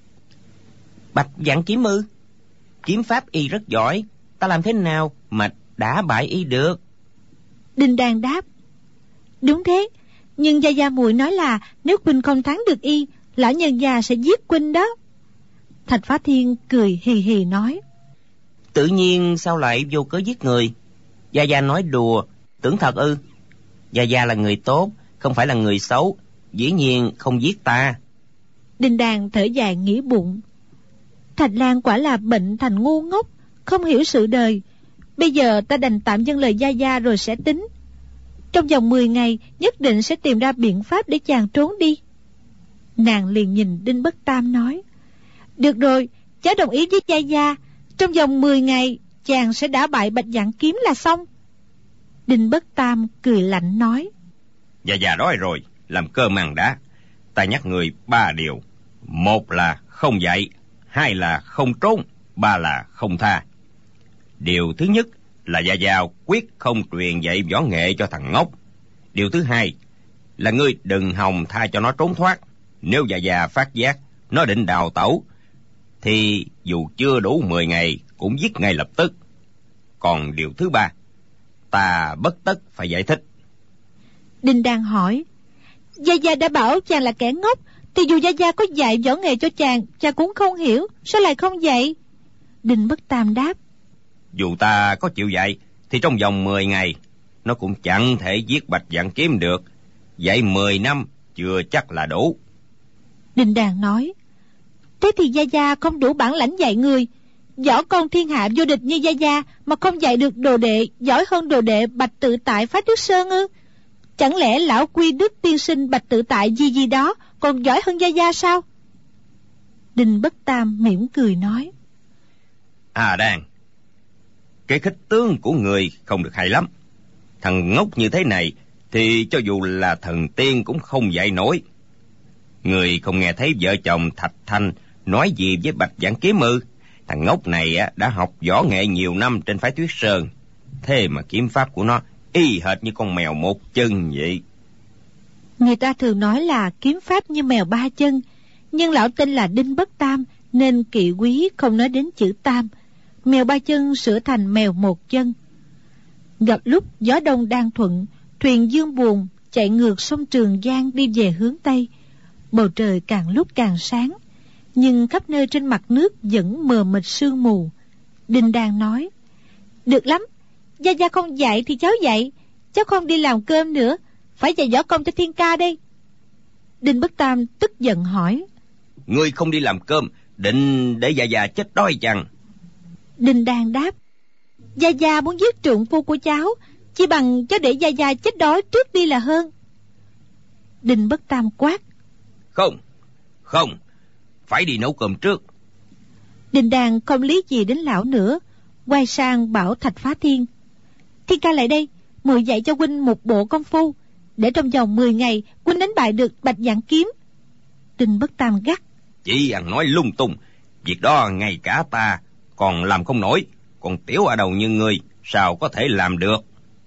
Bạch Vạn Kiếm ư? Kiếm pháp y rất giỏi, ta làm thế nào mà đả bại y được? Đinh Đan đáp: Đúng thế, nhưng Gia Gia muội nói là nếu huynh không thắng được y, lão nhân già sẽ giết huynh đó. Thạch Phá Thiên cười hì hì nói: Tự nhiên sao lại vô cớ giết người? Gia Gia nói đùa, tưởng thật ư? Gia Gia là người tốt, không phải là người xấu, dĩ nhiên không giết ta. Đinh Đan thở dài nghĩ bụng: Thạch Lan quả là bệnh thành ngu ngốc, không hiểu sự đời. Bây giờ ta đành tạm dâng lời Gia Gia rồi sẽ tính. Trong vòng mười ngày nhất định sẽ tìm ra biện pháp để chàng trốn đi. Nàng liền nhìn Đinh Bất Tam nói: Được rồi, cháu đồng ý với Gia Gia. Trong vòng mười ngày chàng sẽ đả bại Bạch Vạn Kiếm là xong. Đinh Bất Tam cười lạnh nói: Gia Gia nói rồi, làm cơ màn đã. Ta nhắc người ba điều: một là không dạy, hai là không trốn, ba là không tha. Điều thứ nhất là Gia Gia quyết không truyền dạy võ nghệ cho thằng ngốc. Điều thứ hai là ngươi đừng hòng tha cho nó trốn thoát. Nếu Gia Gia phát giác nó định đào tẩu thì dù chưa đủ mười ngày cũng giết ngay lập tức. Còn điều thứ ba, ta bất tất phải giải thích. Đinh Đan hỏi: Gia Gia đã bảo chàng là kẻ ngốc, thì dù Gia Gia có dạy võ nghệ cho chàng, chàng cũng không hiểu, sao lại không dạy? Đinh Bất Tam đáp: Dù ta có chịu dạy thì trong vòng mười ngày nó cũng chẳng thể giết Bạch Vạn Kiếm được. Dạy mười năm chưa chắc là đủ. Đinh Đàn nói, thế thì Gia Gia không đủ bản lãnh dạy người. Võ công thiên hạ vô địch như Gia Gia mà không dạy được đồ đệ giỏi hơn đồ đệ Bạch Tự Tại phá Tuyết Sơn ư? Chẳng lẽ lão Quy Đức tiên sinh Bạch Tự Tại gì gì đó còn giỏi hơn Gia Gia sao? Đinh Bất Tam mỉm cười nói, À Đàn, cái khích tướng của người không được hay lắm. Thằng ngốc như thế này thì cho dù là thần tiên cũng không dạy nổi. Người không nghe thấy vợ chồng Thạch Thanh nói gì với Bạch Vãn Kiếm ư? Thằng ngốc này đã học võ nghệ nhiều năm trên phái Tuyết Sơn, thế mà kiếm pháp của nó y hệt như con mèo một chân vậy. Người ta thường nói là kiếm pháp như mèo ba chân, nhưng lão tên là Đinh Bất Tam nên kỵ quý không nói đến chữ tam. Mèo ba chân sửa thành mèo một chân. Gặp lúc gió đông đang thuận, thuyền dương buồn chạy ngược sông Trường Giang đi về hướng Tây. Bầu trời càng lúc càng sáng, nhưng khắp nơi trên mặt nước vẫn mờ mịt sương mù. Đinh Đàn nói, được lắm, Gia Gia không dạy thì cháu dạy. Cháu không đi làm cơm nữa, phải dạy võ công cho Thiên Ca đây. Đinh Bất Tam tức giận hỏi, Ngươi không đi làm cơm, định để Gia Gia chết đói chăng? Đinh Đàn đáp, Gia Gia muốn giết trượng phu của cháu, chỉ bằng cháu để Gia Gia chết đói trước đi là hơn. Đinh Bất Tam quát, Không, không, phải đi nấu cơm trước. Đinh Đàn không lý gì đến lão nữa, quay sang bảo Thạch Phá Thiên, Thiên Ca lại đây, mười dạy cho huynh một bộ công phu, để trong vòng mười ngày huynh đánh bại được Bạch Vãn Kiếm. Đinh Bất Tam gắt, Chỉ ăn nói lung tung, việc đó ngay cả ta còn làm không nổi, còn tiểu ở đầu như ngươi sao có thể làm được?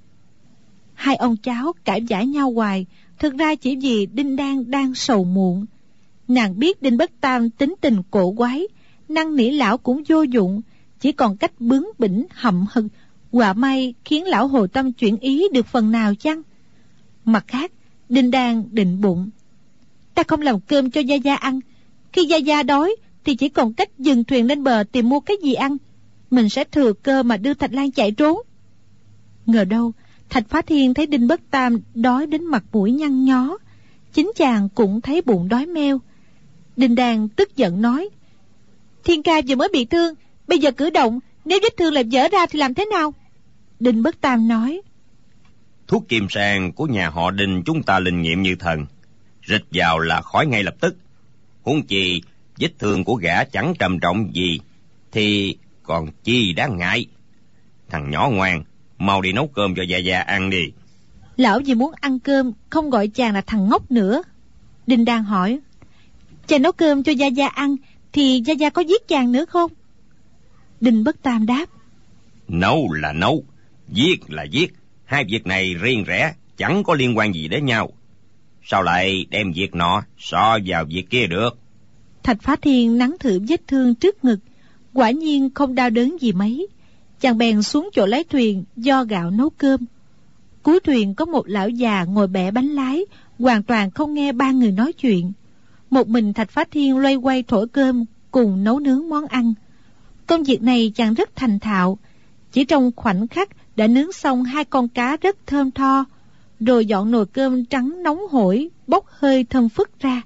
Hai ông cháu cãi vã nhau hoài, thực ra chỉ vì Đinh Đan đang sầu muộn. Nàng biết Đinh Bất Tam tính tình cổ quái, năn nỉ lão cũng vô dụng, chỉ còn cách bướng bỉnh hậm hực, quả may khiến lão hồi tâm chuyển ý được phần nào chăng? Mặt khác, Đinh Đan định bụng, ta không làm cơm cho Gia Gia ăn, khi Gia Gia đói thì chỉ còn cách dừng thuyền lên bờ tìm mua cái gì ăn, mình sẽ thừa cơ mà đưa Thạch Lan chạy trốn. Ngờ đâu Thạch Phá Thiên thấy Đinh Bất Tam đói đến mặt mũi nhăn nhó, chính chàng cũng thấy bụng đói meo. Đinh Đàn tức giận nói, Thiên Ca vừa mới bị thương, bây giờ cử động, nếu vết thương làm vỡ ra thì làm thế nào? Đinh Bất Tam nói, Thuốc kim sang của nhà họ Đinh chúng ta linh nghiệm như thần, rịch vào là khỏi ngay lập tức. Huống chi vết thương của gã chẳng trầm trọng gì thì còn chi đáng ngại. Thằng nhỏ ngoan, mau đi nấu cơm cho Gia Gia ăn đi. Lão vì muốn ăn cơm, không gọi chàng là thằng ngốc nữa. Đinh Đan hỏi, chàng nấu cơm cho Gia Gia ăn thì Gia Gia có giết chàng nữa không? Đinh Bất Tam đáp, Nấu là nấu, giết là giết, hai việc này riêng rẽ, chẳng có liên quan gì đến nhau. Sao lại đem việc nọ so vào việc kia được? Thạch Phá Thiên nắn thử vết thương trước ngực, quả nhiên không đau đớn gì mấy. Chàng bèn xuống chỗ lái thuyền do gạo nấu cơm. Cuối thuyền có một lão già ngồi bẻ bánh lái, hoàn toàn không nghe ba người nói chuyện. Một mình Thạch Phá Thiên loay quay thổi cơm cùng nấu nướng món ăn. Công việc này chàng rất thành thạo, chỉ trong khoảnh khắc đã nướng xong hai con cá rất thơm tho, rồi dọn nồi cơm trắng nóng hổi bốc hơi thơm phức ra.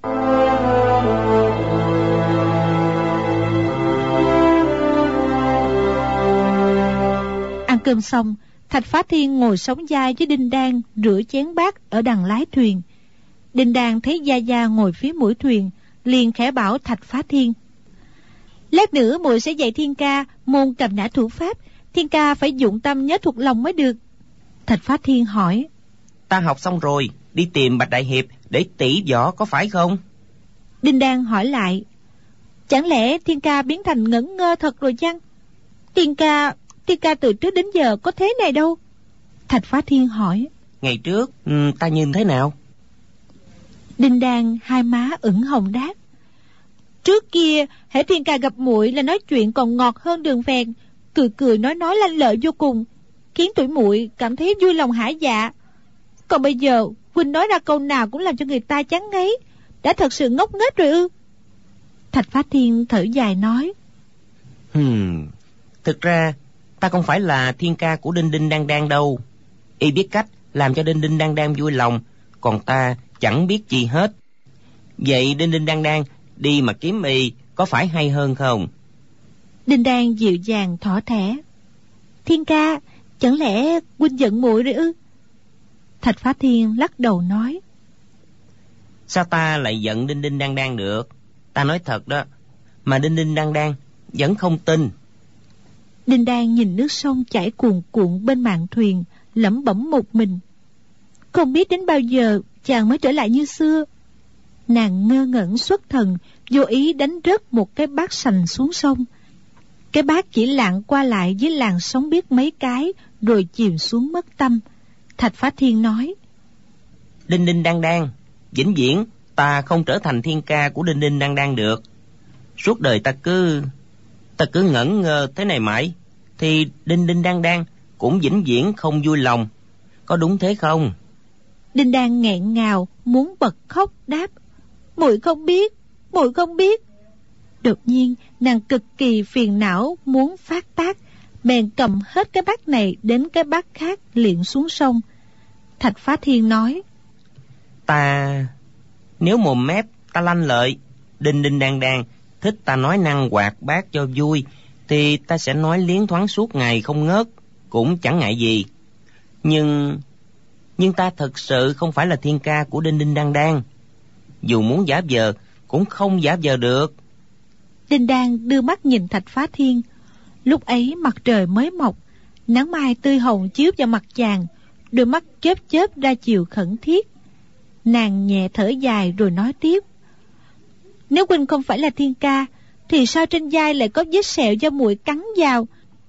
Ăn cơm xong, Thạch Phá Thiên ngồi sóng vai với Đinh Đan rửa chén bát ở đằng lái thuyền. Đinh Đan thấy Gia Gia ngồi phía mũi thuyền, liền khẽ bảo Thạch Phá Thiên, lát nữa muội sẽ dạy Thiên Ca môn cầm nã thủ pháp, Thiên Ca phải dụng tâm nhớ thuộc lòng mới được. Thạch Phá Thiên hỏi, Ta học xong rồi, đi tìm Bạch Đại Hiệp để tỉ võ có phải không? Đinh Đan hỏi lại, chẳng lẽ Thiên Ca biến thành ngẩn ngơ thật rồi chăng? Thiên Ca, Thiên Ca từ trước đến giờ có thế này đâu. Thạch Phá Thiên hỏi, Ngày trước, um, ta nhìn thế nào? Đinh Đan hai má ửng hồng đáp, trước kia hễ Thiên Ca gặp muội là nói chuyện còn ngọt hơn đường phèn, cười cười nói nói lanh lợi vô cùng, khiến tuổi muội cảm thấy vui lòng hả dạ. Còn bây giờ huynh nói ra câu nào cũng làm cho người ta chán ngấy, đã thật sự ngốc nghếch rồi ư? Thạch Phá Thiên thở dài nói, Hmm, thực ra ta không phải là Thiên Ca của Đinh Đinh Đan Đan đâu. Y biết cách làm cho Đinh Đinh Đan Đan vui lòng, còn ta chẳng biết chi hết. Vậy Đinh Đinh Đan Đan đi mà kiếm y có phải hay hơn không? Đinh Đan dịu dàng thỏ thẻ. Thiên ca, chẳng lẽ huynh giận muội rồi ư? Thạch Phá Thiên lắc đầu nói. Sao ta lại giận Đinh Đinh Đan Đan được? Ta nói thật đó, mà Đinh Đinh Đan Đan vẫn không tin. Đinh Đan nhìn nước sông chảy cuồn cuộn bên mạn thuyền, lẩm bẩm một mình. Không biết đến bao giờ chàng mới trở lại như xưa. Nàng ngơ ngẩn xuất thần, vô ý đánh rớt một cái bát sành xuống sông. Cái bát chỉ lạng qua lại với làn sóng biết mấy cái, rồi chìm xuống mất tâm. Thạch Phá Thiên nói. Đinh Đinh Đan Đan, vĩnh viễn ta không trở thành thiên ca của Đinh Đinh Đan Đan được. Suốt đời ta cứ Ta cứ ngẩn ngơ thế này mãi, thì Đinh Đinh Đan Đan cũng vĩnh viễn không vui lòng. Có đúng thế không? Đinh Đan nghẹn ngào muốn bật khóc đáp. Muội không biết, muội không biết. Đột nhiên nàng cực kỳ phiền não muốn phát tác, bèn cầm hết cái bát này đến cái bát khác liệng xuống sông. Thạch Phá Thiên nói. Ta Nếu mồm mép ta lanh lợi, Đinh Đinh Đan Đan thích ta nói năng hoạt bát cho vui, thì ta sẽ nói liến thoáng suốt ngày không ngớt, cũng chẳng ngại gì. Nhưng Nhưng ta thật sự không phải là thiên ca của Đinh Đinh Đan Đan. Dù muốn giả vờ cũng không giả vờ được. Đinh Đan đưa mắt nhìn Thạch Phá Thiên. Lúc ấy mặt trời mới mọc, nắng mai tươi hồng chiếu vào mặt chàng, đôi mắt chớp chớp ra chiều khẩn thiết. Nàng nhẹ thở dài rồi nói tiếp. Nếu huynh không phải là thiên ca, thì sao trên vai lại có vết sẹo do muội cắn vào?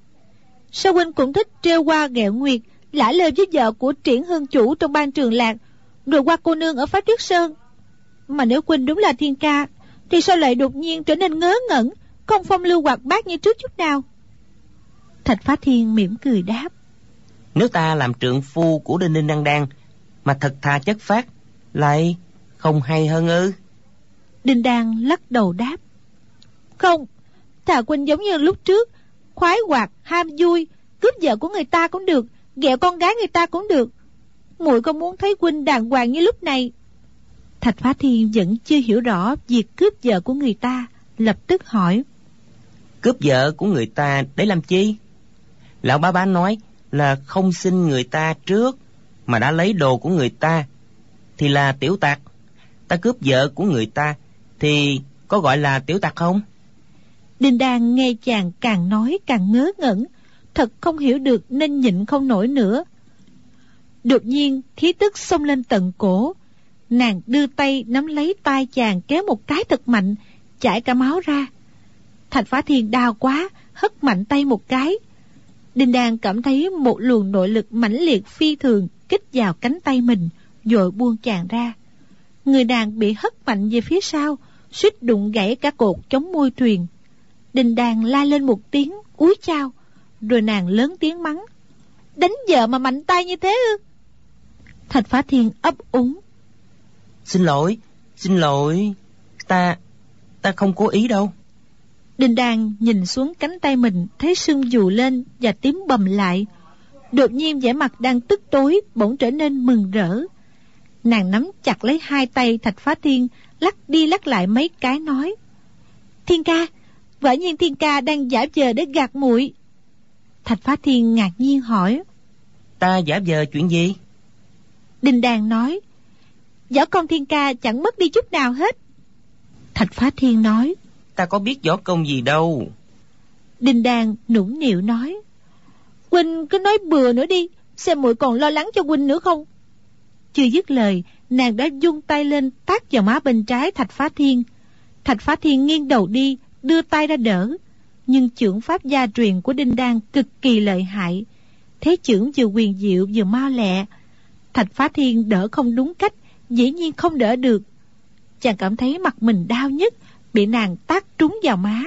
Sao huynh cũng thích trêu hoa ghẹo nguyệt, lả lơi với vợ của Triển Hương chủ trong ban Trường Lạc, rồi qua cô nương ở Phá Tuyết Sơn? Mà nếu huynh đúng là thiên ca, thì sao lại đột nhiên trở nên ngớ ngẩn, không phong lưu hoạt bát như trước chút nào? Thạch Phá Thiên mỉm cười đáp. Nếu ta làm trượng phu của Đinh Đinh Đan Đan mà thật thà chất phác, lại không hay hơn ư? Đinh Đan lắc đầu đáp. Không, thà huynh giống như lúc trước, khoái hoạt, ham vui, cướp vợ của người ta cũng được, ghẹo con gái người ta cũng được. Muội không muốn thấy huynh đàng hoàng như lúc này. Thạch Phá Thiên vẫn chưa hiểu rõ việc cướp vợ của người ta, lập tức hỏi. Cướp vợ của người ta để làm chi? Lão bá bá nói là không xin người ta trước mà đã lấy đồ của người ta thì là tiểu tặc. Ta cướp vợ của người ta thì có gọi là tiểu tặc không? Đinh Đan nghe chàng càng nói càng ngớ ngẩn, thật không hiểu được nên nhịn không nổi nữa. Đột nhiên khí tức xông lên tận cổ, nàng đưa tay nắm lấy tay chàng kéo một cái thật mạnh, chảy cả máu ra. Thạch Phá Thiên đau quá, hất mạnh tay một cái. Đinh Đan cảm thấy một luồng nội lực mãnh liệt phi thường kích vào cánh tay mình, rồi buông chàng ra. Người nàng bị hất mạnh về phía sau, suýt đụng gãy cả cột chống môi thuyền. Đinh Đan la lên một tiếng úi chao, rồi nàng lớn tiếng mắng. Đánh vợ mà mạnh tay như thế ư? Thạch Phá Thiên ấp úng. Xin lỗi, xin lỗi, ta, ta không cố ý đâu. Đinh Đan nhìn xuống cánh tay mình, thấy sưng dù lên và tím bầm lại. Đột nhiên vẻ mặt đang tức tối bỗng trở nên mừng rỡ. Nàng nắm chặt lấy hai tay Thạch Phá Thiên, lắc đi lắc lại mấy cái nói. Thiên ca, quả nhiên thiên ca đang giả vờ để gạt muội. Thạch Phá Thiên ngạc nhiên hỏi. Ta giả vờ chuyện gì? Đinh Đan nói. Võ công thiên ca chẳng mất đi chút nào hết. Thạch Phá Thiên nói. Ta có biết võ công gì đâu. Đinh Đan nũng nịu nói. Huynh cứ nói bừa nữa đi, xem muội còn lo lắng cho huynh nữa không? Chưa dứt lời, nàng đã vung tay lên tát vào má bên trái Thạch Phá Thiên. Thạch Phá Thiên nghiêng đầu đi, đưa tay ra đỡ, nhưng chưởng pháp gia truyền của Đinh Đan cực kỳ lợi hại. Thế chưởng vừa quyền diệu vừa mau lẹ. Thạch Phá Thiên đỡ không đúng cách, dĩ nhiên không đỡ được. Chàng cảm thấy mặt mình đau nhức, bị nàng tát trúng vào má.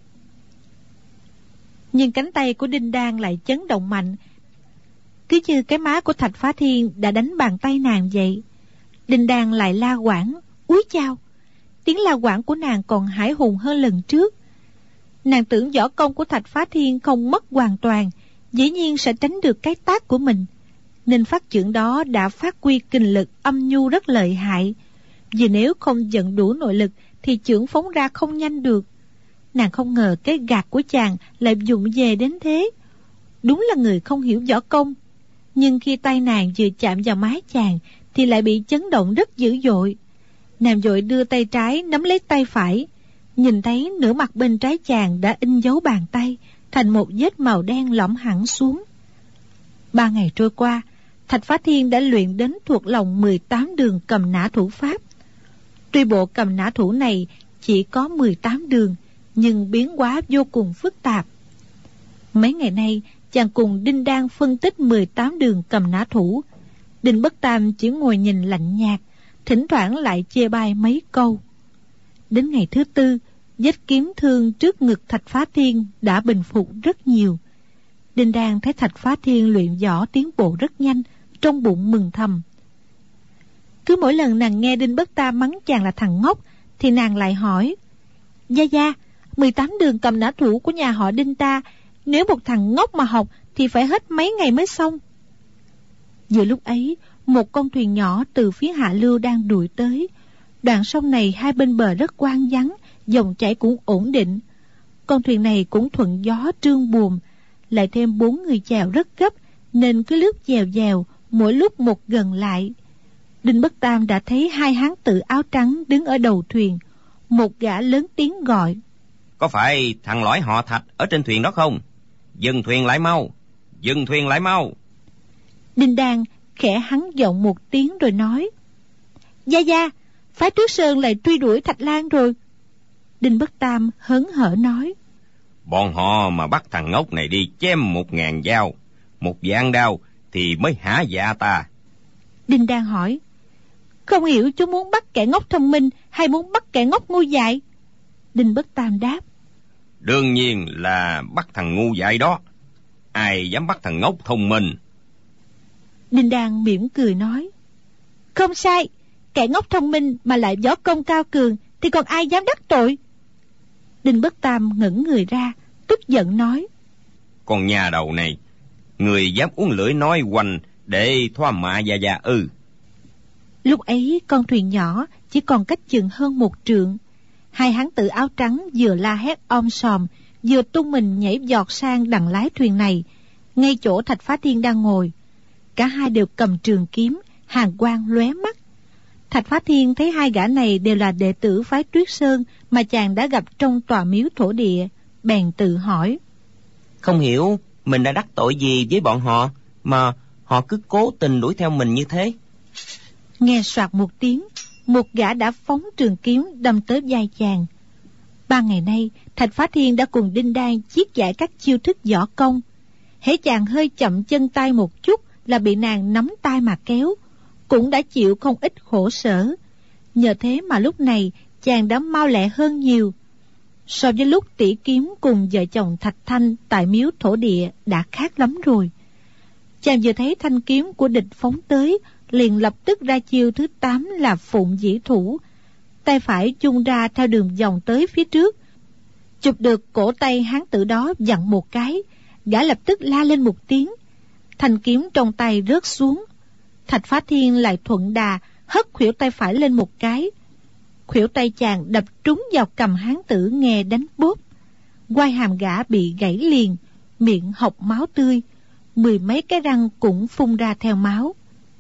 Nhưng cánh tay của Đinh Đan lại chấn động mạnh, cứ như cái má của Thạch Phá Thiên đã đánh bàn tay nàng vậy. Đinh Đan lại la quảng, úi chao. Tiếng la quảng của nàng còn hãi hùng hơn lần trước. Nàng tưởng võ công của Thạch Phá Thiên không mất hoàn toàn, dĩ nhiên sẽ tránh được cái tát của mình. nên phát chưởng đó đã phát huy kình lực âm nhu rất lợi hại. Vì nếu không dẫn đủ nội lực thì chưởng phóng ra không nhanh được. Nàng không ngờ cái gạt của chàng lại dụng về đến thế. Đúng là người không hiểu võ công. Nhưng khi tay nàng vừa chạm vào mái chàng thì lại bị chấn động rất dữ dội. Nàng vội đưa tay trái nắm lấy tay phải, nhìn thấy nửa mặt bên trái chàng đã in dấu bàn tay thành một vết màu đen lõm hẳn xuống. Ba ngày trôi qua, Thạch Phá Thiên đã luyện đến thuộc lòng mười tám đường cầm nã thủ pháp. Tuy bộ cầm nã thủ này chỉ có mười tám đường, nhưng biến hóa vô cùng phức tạp. Mấy ngày nay, chàng cùng Đinh Đan phân tích mười tám đường cầm nã thủ. Đinh Bất Tam chỉ ngồi nhìn lạnh nhạt, thỉnh thoảng lại chê bai mấy câu. Đến ngày thứ tư, vết kiếm thương trước ngực Thạch Phá Thiên đã bình phục rất nhiều. Đinh Đan thấy Thạch Phá Thiên luyện võ tiến bộ rất nhanh, trong bụng mừng thầm. Cứ mỗi lần nàng nghe Đinh Bất Tam mắng chàng là thằng ngốc, thì nàng lại hỏi: Gia Gia, mười tám đường cầm nã thủ của nhà họ Đinh ta, nếu một thằng ngốc mà học thì phải hết mấy ngày mới xong. Giữa lúc ấy, một con thuyền nhỏ từ phía hạ lưu đang đuổi tới. Đoạn sông này hai bên bờ rất hoang vắng, dòng chảy cũng ổn định. Con thuyền này cũng thuận gió trương buồm, lại thêm bốn người chèo rất gấp, nên cứ lướt dèo dèo, mỗi lúc một gần lại. Đinh Bất Tam đã thấy hai hán tử áo trắng đứng ở đầu thuyền. Một gã lớn tiếng gọi: Có phải thằng lõi họ Thạch ở trên thuyền đó không? Dừng thuyền lại mau, dừng thuyền lại mau. Đinh Đan khẽ hắn giọng một tiếng rồi nói: Gia Gia, phái Tuyết Sơn lại truy đuổi Thạch Lan rồi. Đinh Bất Tam hớn hở nói: Bọn họ mà bắt thằng ngốc này đi chém một ngàn dao, một vạn đao thì mới hả dạ ta. Đinh Đan hỏi: Không hiểu chú muốn bắt kẻ ngốc thông minh hay muốn bắt kẻ ngốc ngu dại? Đinh Bất Tam đáp: Đương nhiên là bắt thằng ngu dại đó. Ai dám bắt thằng ngốc thông minh? Đinh Đan mỉm cười nói: Không sai, kẻ ngốc thông minh mà lại võ công cao cường thì còn ai dám đắc tội? Đinh Bất Tam ngẩng người ra, tức giận nói: Con nhà đầu này, người dám uống lưỡi nói hoành để thoá mạ Gia Gia ư? Lúc ấy con thuyền nhỏ chỉ còn cách chừng hơn một trượng. Hai hán tử áo trắng vừa la hét om sòm, vừa tung mình nhảy giọt sang đằng lái thuyền này, ngay chỗ Thạch Phá Thiên đang ngồi. Cả hai đều cầm trường kiếm, hàn quang lóe mắt. Thạch Phá Thiên thấy hai gã này đều là đệ tử phái Tuyết Sơn mà chàng đã gặp trong tòa miếu thổ địa, bèn tự hỏi: Không hiểu mình đã đắc tội gì với bọn họ mà họ cứ cố tình đuổi theo mình như thế. Nghe soạt một tiếng, một gã đã phóng trường kiếm đâm tới vai chàng. Ba ngày nay, Thạch Phá Thiên đã cùng Đinh Đan chiết giải các chiêu thức võ công. Hễ chàng hơi chậm chân tay một chút là bị nàng nắm tay mà kéo, cũng đã chịu không ít khổ sở. Nhờ thế mà lúc này chàng đã mau lẹ hơn nhiều. So với lúc tỉ kiếm cùng vợ chồng Thạch Thanh tại miếu thổ địa đã khác lắm rồi. Chàng vừa thấy thanh kiếm của địch phóng tới, liền lập tức ra chiêu thứ tám là phụng dĩ thủ. Tay phải chung ra theo đường vòng tới phía trước, chụp được cổ tay hán tử đó vặn một cái, gã lập tức la lên một tiếng. Thanh kiếm trong tay rớt xuống. Thạch Phá Thiên lại thuận đà hất khuỷu tay phải lên một cái. Khuỷu tay chàng đập trúng vào cằm hán tử nghe đánh bốp. Quai hàm gã bị gãy liền, miệng hộc máu tươi, mười mấy cái răng cũng phun ra theo máu.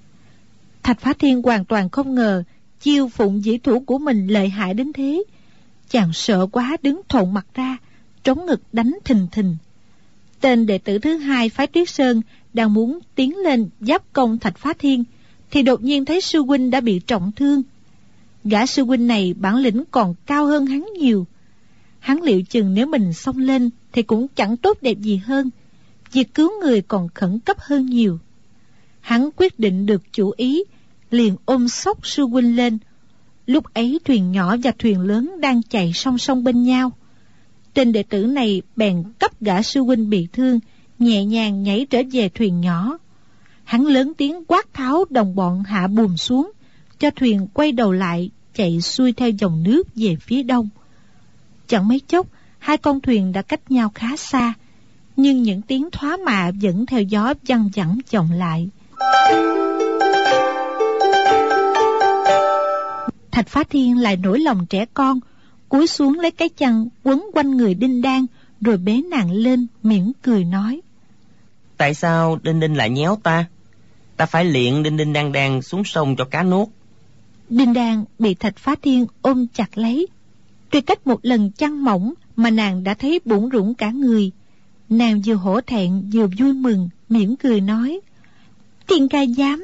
Thạch Phá Thiên hoàn toàn không ngờ chiêu phụng dĩ thủ của mình lợi hại đến thế. Chàng sợ quá đứng thộn mặt ra, trống ngực đánh thình thình. Tên đệ tử thứ hai phái Tuyết Sơn đang muốn tiến lên giáp công Thạch Phá Thiên, thì đột nhiên thấy sư huynh đã bị trọng thương. Gã sư huynh này bản lĩnh còn cao hơn hắn nhiều. Hắn liệu chừng nếu mình xông lên thì cũng chẳng tốt đẹp gì hơn. Việc cứu người còn khẩn cấp hơn nhiều. Hắn quyết định được chủ ý, liền ôm xốc sư huynh lên. Lúc ấy thuyền nhỏ và thuyền lớn đang chạy song song bên nhau. Tên đệ tử này bèn cấp gã sư huynh bị thương, nhẹ nhàng nhảy trở về thuyền nhỏ. Hắn lớn tiếng quát tháo đồng bọn hạ buồm xuống, cho thuyền quay đầu lại chạy xuôi theo dòng nước về phía đông. Chẳng mấy chốc, hai con thuyền đã cách nhau khá xa, nhưng những tiếng thoá mạ vẫn theo gió văng vẳng vọng lại. Thạch Phá Thiên lại nổi lòng trẻ con, cúi xuống lấy cái chăn quấn quanh người Đinh Đan, rồi bế nàng lên, mỉm cười nói: Tại sao Đinh Đinh lại nhéo ta? Ta phải luyện Đinh Đinh Đan Đan xuống sông cho cá nuốt. Đinh Đan bị Thạch Phá Thiên ôm chặt lấy. Tuy cách một lần chăn mỏng mà nàng đã thấy bủn rủn cả người. Nàng vừa hổ thẹn vừa vui mừng, mỉm cười nói: Thiên ca dám...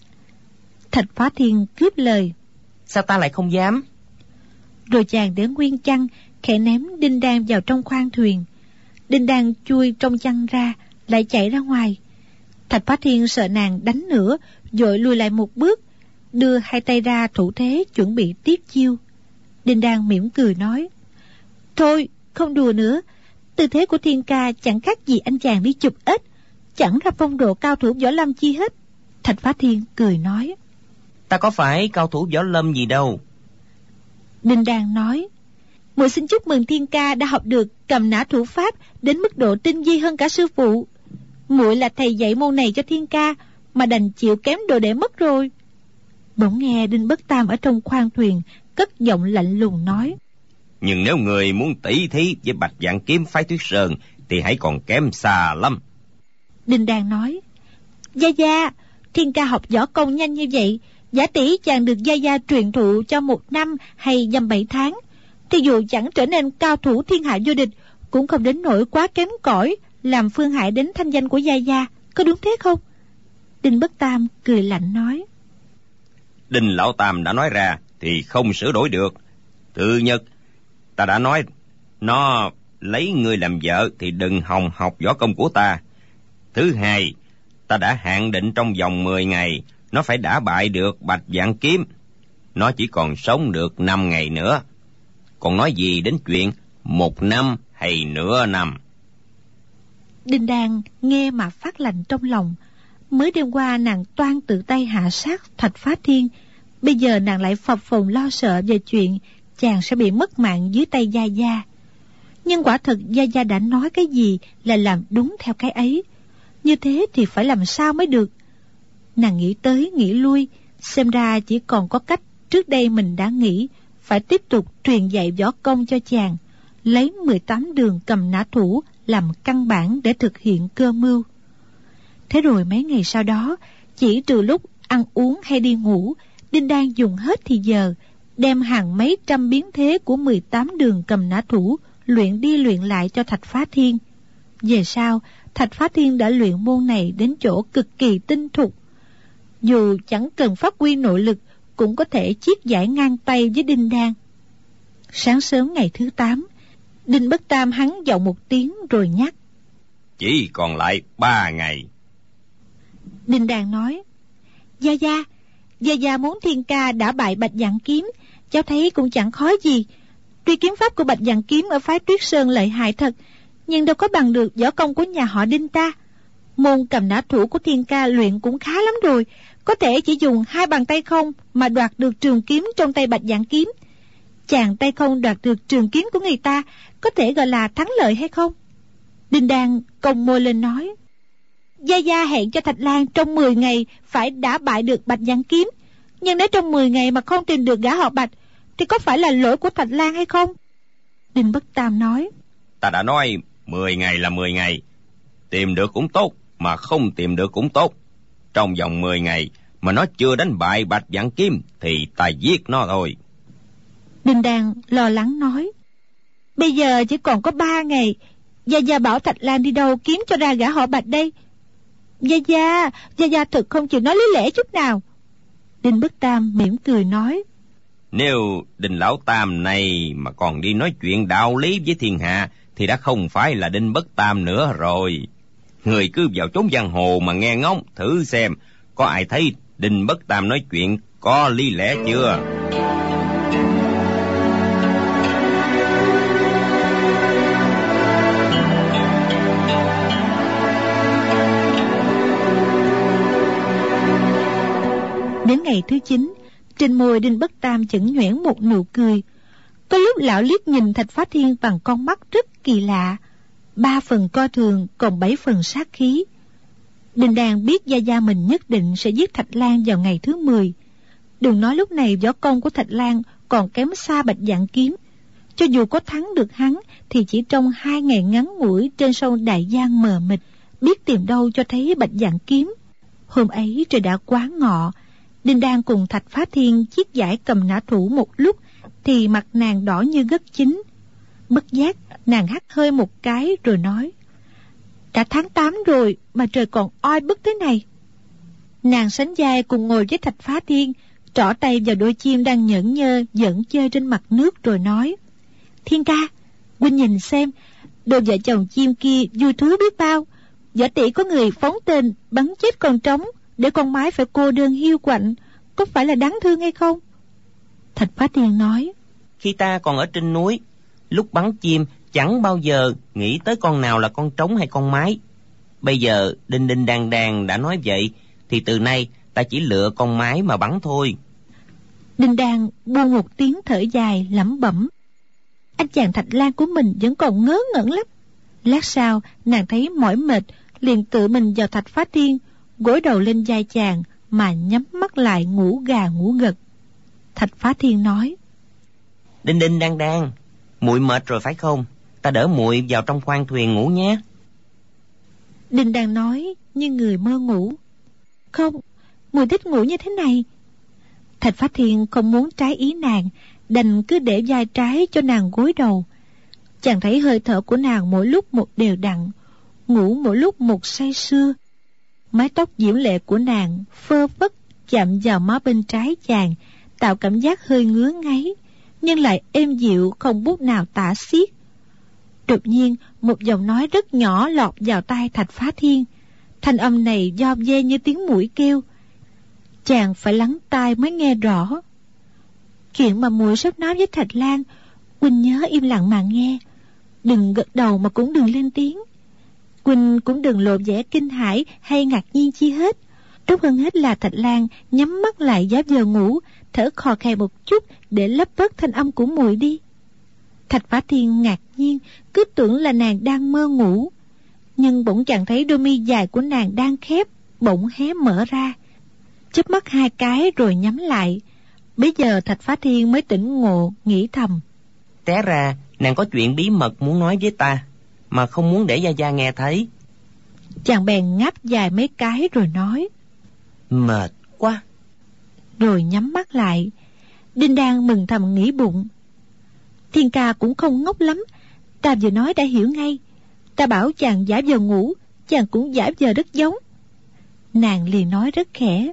Thạch Phá Thiên cướp lời: Sao ta lại không dám? Rồi chàng để nguyên chăn, khẽ ném Đinh Đan vào trong khoang thuyền. Đinh Đan chui trong chăn ra, lại chạy ra ngoài. Thạch Phá Thiên sợ nàng đánh nữa, vội lùi lại một bước, đưa hai tay ra thủ thế chuẩn bị tiếp chiêu. Đinh Đan mỉm cười nói: Thôi, không đùa nữa. Tư thế của Thiên ca chẳng khác gì anh chàng đi chụp ếch, chẳng ra phong độ cao thủ võ lâm chi hết. Thạch Phá Thiên cười nói: Ta có phải cao thủ võ lâm gì đâu. Đinh Đan nói: Muội xin chúc mừng Thiên ca đã học được cầm nã thủ pháp đến mức độ tinh vi hơn cả sư phụ. Muội là thầy dạy môn này cho Thiên ca, mà đành chịu kém đồ đệ mất rồi. Bỗng nghe Đinh Bất Tam ở trong khoang thuyền cất giọng lạnh lùng nói: Nhưng nếu người muốn tỷ thí với Bạch Vạn Kiếm phái Tuyết Sơn thì hãy còn kém xa lắm. Đinh Đan nói: Gia Gia, Thiên ca học võ công nhanh như vậy, giả tỷ chàng được Gia Gia truyền thụ cho một năm hay dăm bảy tháng, thì dù chẳng trở nên cao thủ thiên hạ vô địch, cũng không đến nỗi quá kém cỏi làm phương hại đến thanh danh của Gia Gia, có đúng thế không? Đinh Bất Tam cười lạnh nói: Đinh Lão Tam đã nói ra thì không sửa đổi được. Thứ nhất, ta đã nói nó lấy người làm vợ thì đừng hòng học võ công của ta. Thứ hai, ta đã hạn định trong vòng mười ngày nó phải đả bại được Bạch Vạn Kiếm. Nó chỉ còn sống được năm ngày nữa, còn nói gì đến chuyện một năm hay nửa năm. Đinh Đan nghe mà phát lạnh trong lòng. Mới đêm qua nàng toan tự tay hạ sát Thạch Phá Thiên, bây giờ nàng lại phập phồng lo sợ về chuyện chàng sẽ bị mất mạng dưới tay Gia Gia. Nhưng quả thật Gia Gia đã nói cái gì là làm đúng theo cái ấy, như thế thì phải làm sao mới được. Nàng nghĩ tới nghĩ lui, xem ra chỉ còn có cách trước đây mình đã nghĩ, phải tiếp tục truyền dạy võ công cho chàng, lấy mười tám đường cầm nã thủ làm căn bản để thực hiện cơ mưu. Thế rồi mấy ngày sau đó, chỉ trừ lúc ăn uống hay đi ngủ, Đinh Đan dùng hết thì giờ, đem hàng mấy trăm biến thế của mười tám đường cầm nã thủ luyện đi luyện lại cho Thạch Phá Thiên. Về sau, Thạch Phá Thiên đã luyện môn này đến chỗ cực kỳ tinh thục. Dù chẳng cần phát huy nội lực, cũng có thể chiết giải ngang tay với Đinh Đan. Sáng sớm ngày thứ tám, Đinh Bất Tam hắn giọng một tiếng rồi nhắc: Chỉ còn lại ba ngày. Đinh Đan nói: Gia Gia, Gia Gia muốn Thiên ca đã bại Bạch Vạn Kiếm, cháu thấy cũng chẳng khó gì. Tuy kiếm pháp của Bạch Vạn Kiếm ở phái Tuyết Sơn lợi hại thật, nhưng đâu có bằng được võ công của nhà họ Đinh ta. Môn cầm nã thủ của Thiên ca luyện cũng khá lắm rồi, có thể chỉ dùng hai bàn tay không mà đoạt được trường kiếm trong tay Bạch Vạn Kiếm. Chàng tay không đoạt được trường kiếm của người ta, có thể gọi là thắng lợi hay không? Đinh Đan cong môi lên nói: Gia Gia hẹn cho Thạch Lan trong mười ngày phải đã bại được Bạch Vạn Kiếm, nhưng nếu trong mười ngày mà không tìm được gã họ Bạch, thì có phải là lỗi của Thạch Lan hay không? Đinh Bất Tam nói: Ta đã nói mười ngày là mười ngày, tìm được cũng tốt, mà không tìm được cũng tốt. Trong vòng mười ngày mà nó chưa đánh bại Bạch Vạn Kiếm thì ta giết nó thôi. Đinh Đan lo lắng nói: Bây giờ chỉ còn có ba ngày, Gia Gia bảo Thạch Lan đi đâu kiếm cho ra gã họ Bạch đây? Gia Gia, Gia Gia thực không chịu nói lý lẽ chút nào. Đinh Bất Tam mỉm cười nói: Nếu Đinh Lão Tam này mà còn đi nói chuyện đạo lý với thiên hạ thì đã không phải là Đinh Bất Tam nữa rồi. Người cứ vào chốn giang hồ mà nghe ngóng thử xem, có ai thấy Đinh Bất Tam nói chuyện có lý lẽ chưa? Đến ngày thứ chín, trên môi Đinh Bất Tam chẩn nhoẻn một nụ cười. Có lúc lão liếc nhìn Thạch Phá Thiên bằng con mắt rất kỳ lạ, ba phần coi thường còn bảy phần sát khí. Đinh Đan biết Gia Gia mình nhất định sẽ giết Thạch Lan vào ngày thứ mười. Đừng nói lúc này võ công của Thạch Lan còn kém xa Bạch Dạn Kiếm. Cho dù có thắng được hắn thì chỉ trong hai ngày ngắn ngủi trên sông Đại Giang mờ mịt, biết tìm đâu cho thấy Bạch Dạn Kiếm. Hôm ấy trời đã quá ngọ, Đinh Đan cùng Thạch Phá Thiên chiết giải cầm nã thủ một lúc thì mặt nàng đỏ như gất chín. Bất giác nàng hắt hơi một cái rồi nói: đã tháng tám rồi mà trời còn oi bức thế này. Nàng sánh vai cùng ngồi với Thạch Phá Thiên, trỏ tay vào đôi chim đang nhẫn nhơ dẫn chơi trên mặt nước rồi nói: Thiên ca, huynh nhìn xem, đôi vợ chồng chim kia vui thú biết bao. Võ tỷ có người phóng tên bắn chết con trống, để con mái phải cô đơn hiu quạnh, có phải là đáng thương hay không? Thạch Phá Thiên nói: khi ta còn ở trên núi, lúc bắn chim chẳng bao giờ nghĩ tới con nào là con trống hay con mái. Bây giờ Đinh Đinh Đan Đan đã nói vậy, thì từ nay ta chỉ lựa con mái mà bắn thôi. Đinh Đan buông một tiếng thở dài lẩm bẩm: anh chàng Thạch Lan của mình vẫn còn ngớ ngẩn lắm. Lát sau nàng thấy mỏi mệt, liền tự mình vào Thạch Phá Thiên, gối đầu lên vai chàng mà nhắm mắt lại ngủ gà ngủ gật. Thạch Phá Thiên nói: Đinh Đinh Đan Đan, muội mệt rồi phải không? Ta đỡ muội vào trong khoang thuyền ngủ nhé. Đinh Đan nói như người mơ ngủ: không, muội thích ngủ như thế này. Thạch Phá Thiên không muốn trái ý nàng, đành cứ để vai trái cho nàng gối đầu. Chàng thấy hơi thở của nàng mỗi lúc một đều đặn, ngủ mỗi lúc một say sưa. Mái tóc diễm lệ của nàng phơ phất chạm vào má bên trái chàng, tạo cảm giác hơi ngứa ngáy, nhưng lại êm dịu không bút nào tả xiết. Đột nhiên một giọng nói rất nhỏ lọt vào tai Thạch Phá Thiên. Thanh âm này do dê như tiếng muỗi kêu. Chàng phải lắng tai mới nghe rõ. Chuyện mà muội sắp nói với Thạch Lan, huynh nhớ im lặng mà nghe, đừng gật đầu mà cũng đừng lên tiếng. Huynh cũng đừng lộ vẻ kinh hãi hay ngạc nhiên chi hết. Tốt hơn hết là Thạch Lan nhắm mắt lại giá giờ ngủ, thở khò khè một chút để lấp bớt thanh âm của muội đi. Thạch Phá Thiên ngạc nhiên, cứ tưởng là nàng đang mơ ngủ, nhưng bỗng chàng thấy đôi mi dài của nàng đang khép, bỗng hé mở ra, chớp mắt hai cái rồi nhắm lại. Bây giờ Thạch Phá Thiên mới tỉnh ngộ, nghĩ thầm: té ra nàng có chuyện bí mật muốn nói với ta, mà không muốn để Gia Gia nghe thấy. Chàng bèn ngáp dài mấy cái rồi nói: mệt quá, rồi nhắm mắt lại. Đinh Đan mừng thầm nghĩ bụng: Thiên ca cũng không ngốc lắm, ta vừa nói đã hiểu ngay. Ta bảo chàng giả vờ ngủ, chàng cũng giả vờ rất giống. Nàng liền nói rất khẽ: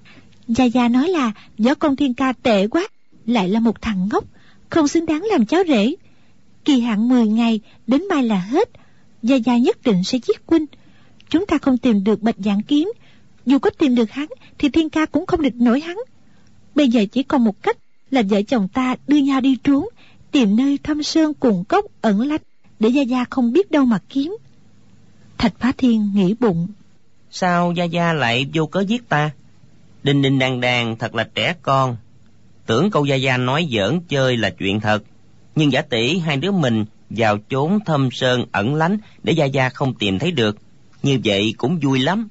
Gia Gia nói là võ công Thiên ca tệ quá, lại là một thằng ngốc, không xứng đáng làm cháu rể. Kỳ hạn mười ngày, đến mai là hết. Gia Gia nhất định sẽ giết huynh. Chúng ta không tìm được Bạch Dạn Kiếm, dù có tìm được hắn thì Thiên ca cũng không địch nổi hắn. Bây giờ chỉ còn một cách là vợ chồng ta đưa nhau đi trốn, tìm nơi thâm sơn cùng cốc ẩn lánh, để Gia Gia không biết đâu mà kiếm. Thạch Phá Thiên nghĩ bụng: sao Gia Gia lại vô cớ giết ta? Đinh Đinh Đan Đan thật là trẻ con, tưởng câu Gia Gia nói giỡn chơi là chuyện thật. Nhưng giả tỷ hai đứa mình vào chốn thâm sơn ẩn lánh để Gia Gia không tìm thấy được, như vậy cũng vui lắm.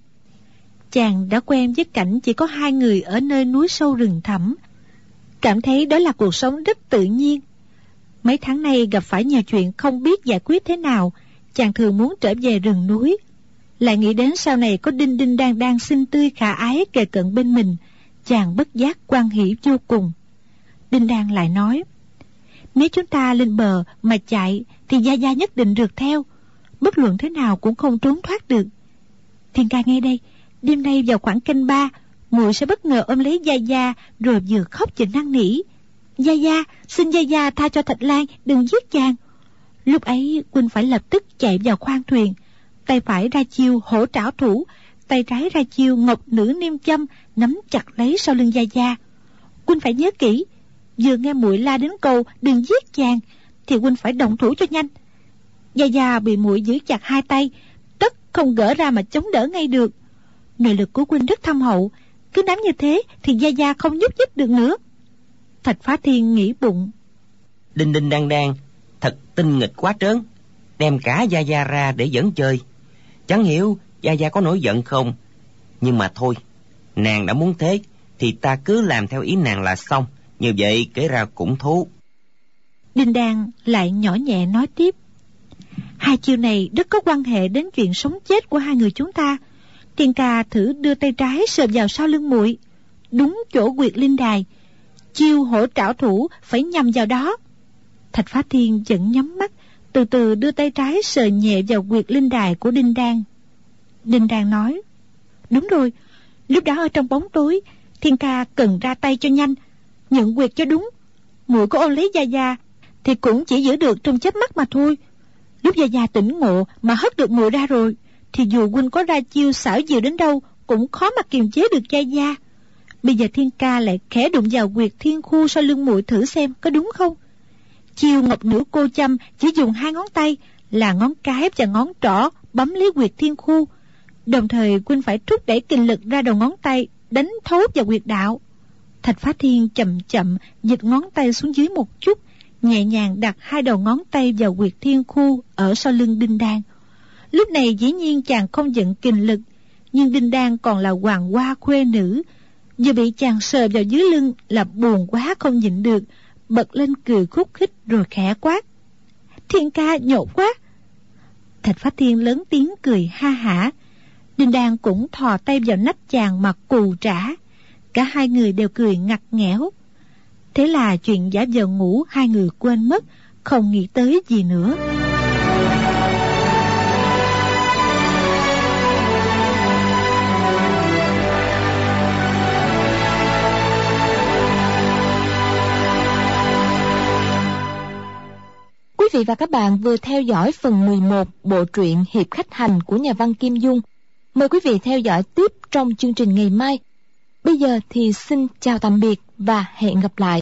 Chàng đã quen với cảnh chỉ có hai người ở nơi núi sâu rừng thẳm, cảm thấy đó là cuộc sống rất tự nhiên. Mấy tháng nay gặp phải nhiều chuyện không biết giải quyết thế nào, chàng thường muốn trở về rừng núi. Lại nghĩ đến sau này có Đinh Đinh Đan Đan xinh tươi khả ái kề cận bên mình, chàng bất giác hoan hỉ vô cùng. Đinh Đan lại nói: nếu chúng ta lên bờ mà chạy thì Gia Gia nhất định rượt theo, bất luận thế nào cũng không trốn thoát được. Thiên ca nghe đây, đêm nay vào khoảng canh ba, muội sẽ bất ngờ ôm lấy Gia Gia rồi vừa khóc vừa năn nỉ: Gia Gia, xin Gia Gia tha cho Thạch Lan, đừng giết chàng. Lúc ấy huynh phải lập tức chạy vào khoang thuyền, tay phải ra chiêu hổ trảo thủ, tay trái ra chiêu ngọc nữ niêm châm, nắm chặt lấy sau lưng Gia Gia. Huynh phải nhớ kỹ, vừa nghe muội la đến câu đừng giết chàng thì huynh phải động thủ cho nhanh. Gia Gia bị muội giữ chặt hai tay, tất không gỡ ra mà chống đỡ ngay được. Nội lực của huynh rất thâm hậu, cứ nắm như thế thì Gia Gia không nhúc nhích được nữa. Thạch Phá Thiên nghĩ bụng: Đinh Đinh Đan Đan thật tinh nghịch quá trớn, đem cả Gia Gia ra để dẫn chơi. Chẳng hiểu Gia Gia có nổi giận không, Nhưng mà thôi, nàng đã muốn thế, thì ta cứ làm theo ý nàng là xong. Như vậy kể ra cũng thú. Đinh Đan lại nhỏ nhẹ nói tiếp. Hai chiêu này rất có quan hệ đến chuyện sống chết của hai người chúng ta. Thiên ca thử đưa tay trái sờ vào sau lưng muội, đúng chỗ huyệt linh đài. Chiêu hổ trảo thủ phải nhằm vào đó. Thạch Phá Thiên vẫn nhắm mắt, từ từ đưa tay trái sờ nhẹ vào huyệt linh đài của Đinh Đan. Đinh Đan nói, đúng rồi, lúc đó ở trong bóng tối, Thiên ca cần ra tay cho nhanh, nhận huyệt cho đúng. Muội có ôm lấy Gia Gia thì cũng chỉ giữ được trong chớp mắt mà thôi. Lúc Gia Gia tỉnh ngộ mà hất được muội ra rồi, thì dù huynh có ra chiêu xảo diệu đến đâu cũng khó mà kiềm chế được Gia Gia. Bây giờ Thiên ca lại khẽ đụng vào huyệt thiên khu sau lưng muội thử xem có đúng không. Chiêu ngọc nữ cô châm chỉ dùng hai ngón tay là ngón cái và ngón trỏ bấm lấy huyệt thiên khu, đồng thời huynh phải thúc đẩy kinh lực ra đầu ngón tay đánh thấu vào huyệt đạo. Thạch Phá Thiên chậm chậm dịch ngón tay xuống dưới một chút, nhẹ nhàng đặt hai đầu ngón tay vào huyệt thiên khu ở sau lưng Đinh Đan. Lúc này dĩ nhiên chàng không giận kinh lực, nhưng Đinh Đan còn là hoàng hoa khuê nữ, vừa bị chàng sờ vào dưới lưng là buồn quá không nhịn được, bật lên cười khúc khích rồi khẽ quát, Thiên ca nhột quá. Thạch Phá Thiên lớn tiếng cười ha hả. Đinh Đan cũng thò tay vào nách chàng mà cù trả. Cả hai người đều cười ngặt nghẽo. Thế là chuyện giả vờ ngủ hai người quên mất, không nghĩ tới gì nữa. Quý vị và các bạn vừa theo dõi phần mười một bộ truyện Hiệp Khách Hành của nhà văn Kim Dung. Mời quý vị theo dõi tiếp trong chương trình ngày mai. Bây giờ thì xin chào tạm biệt và hẹn gặp lại.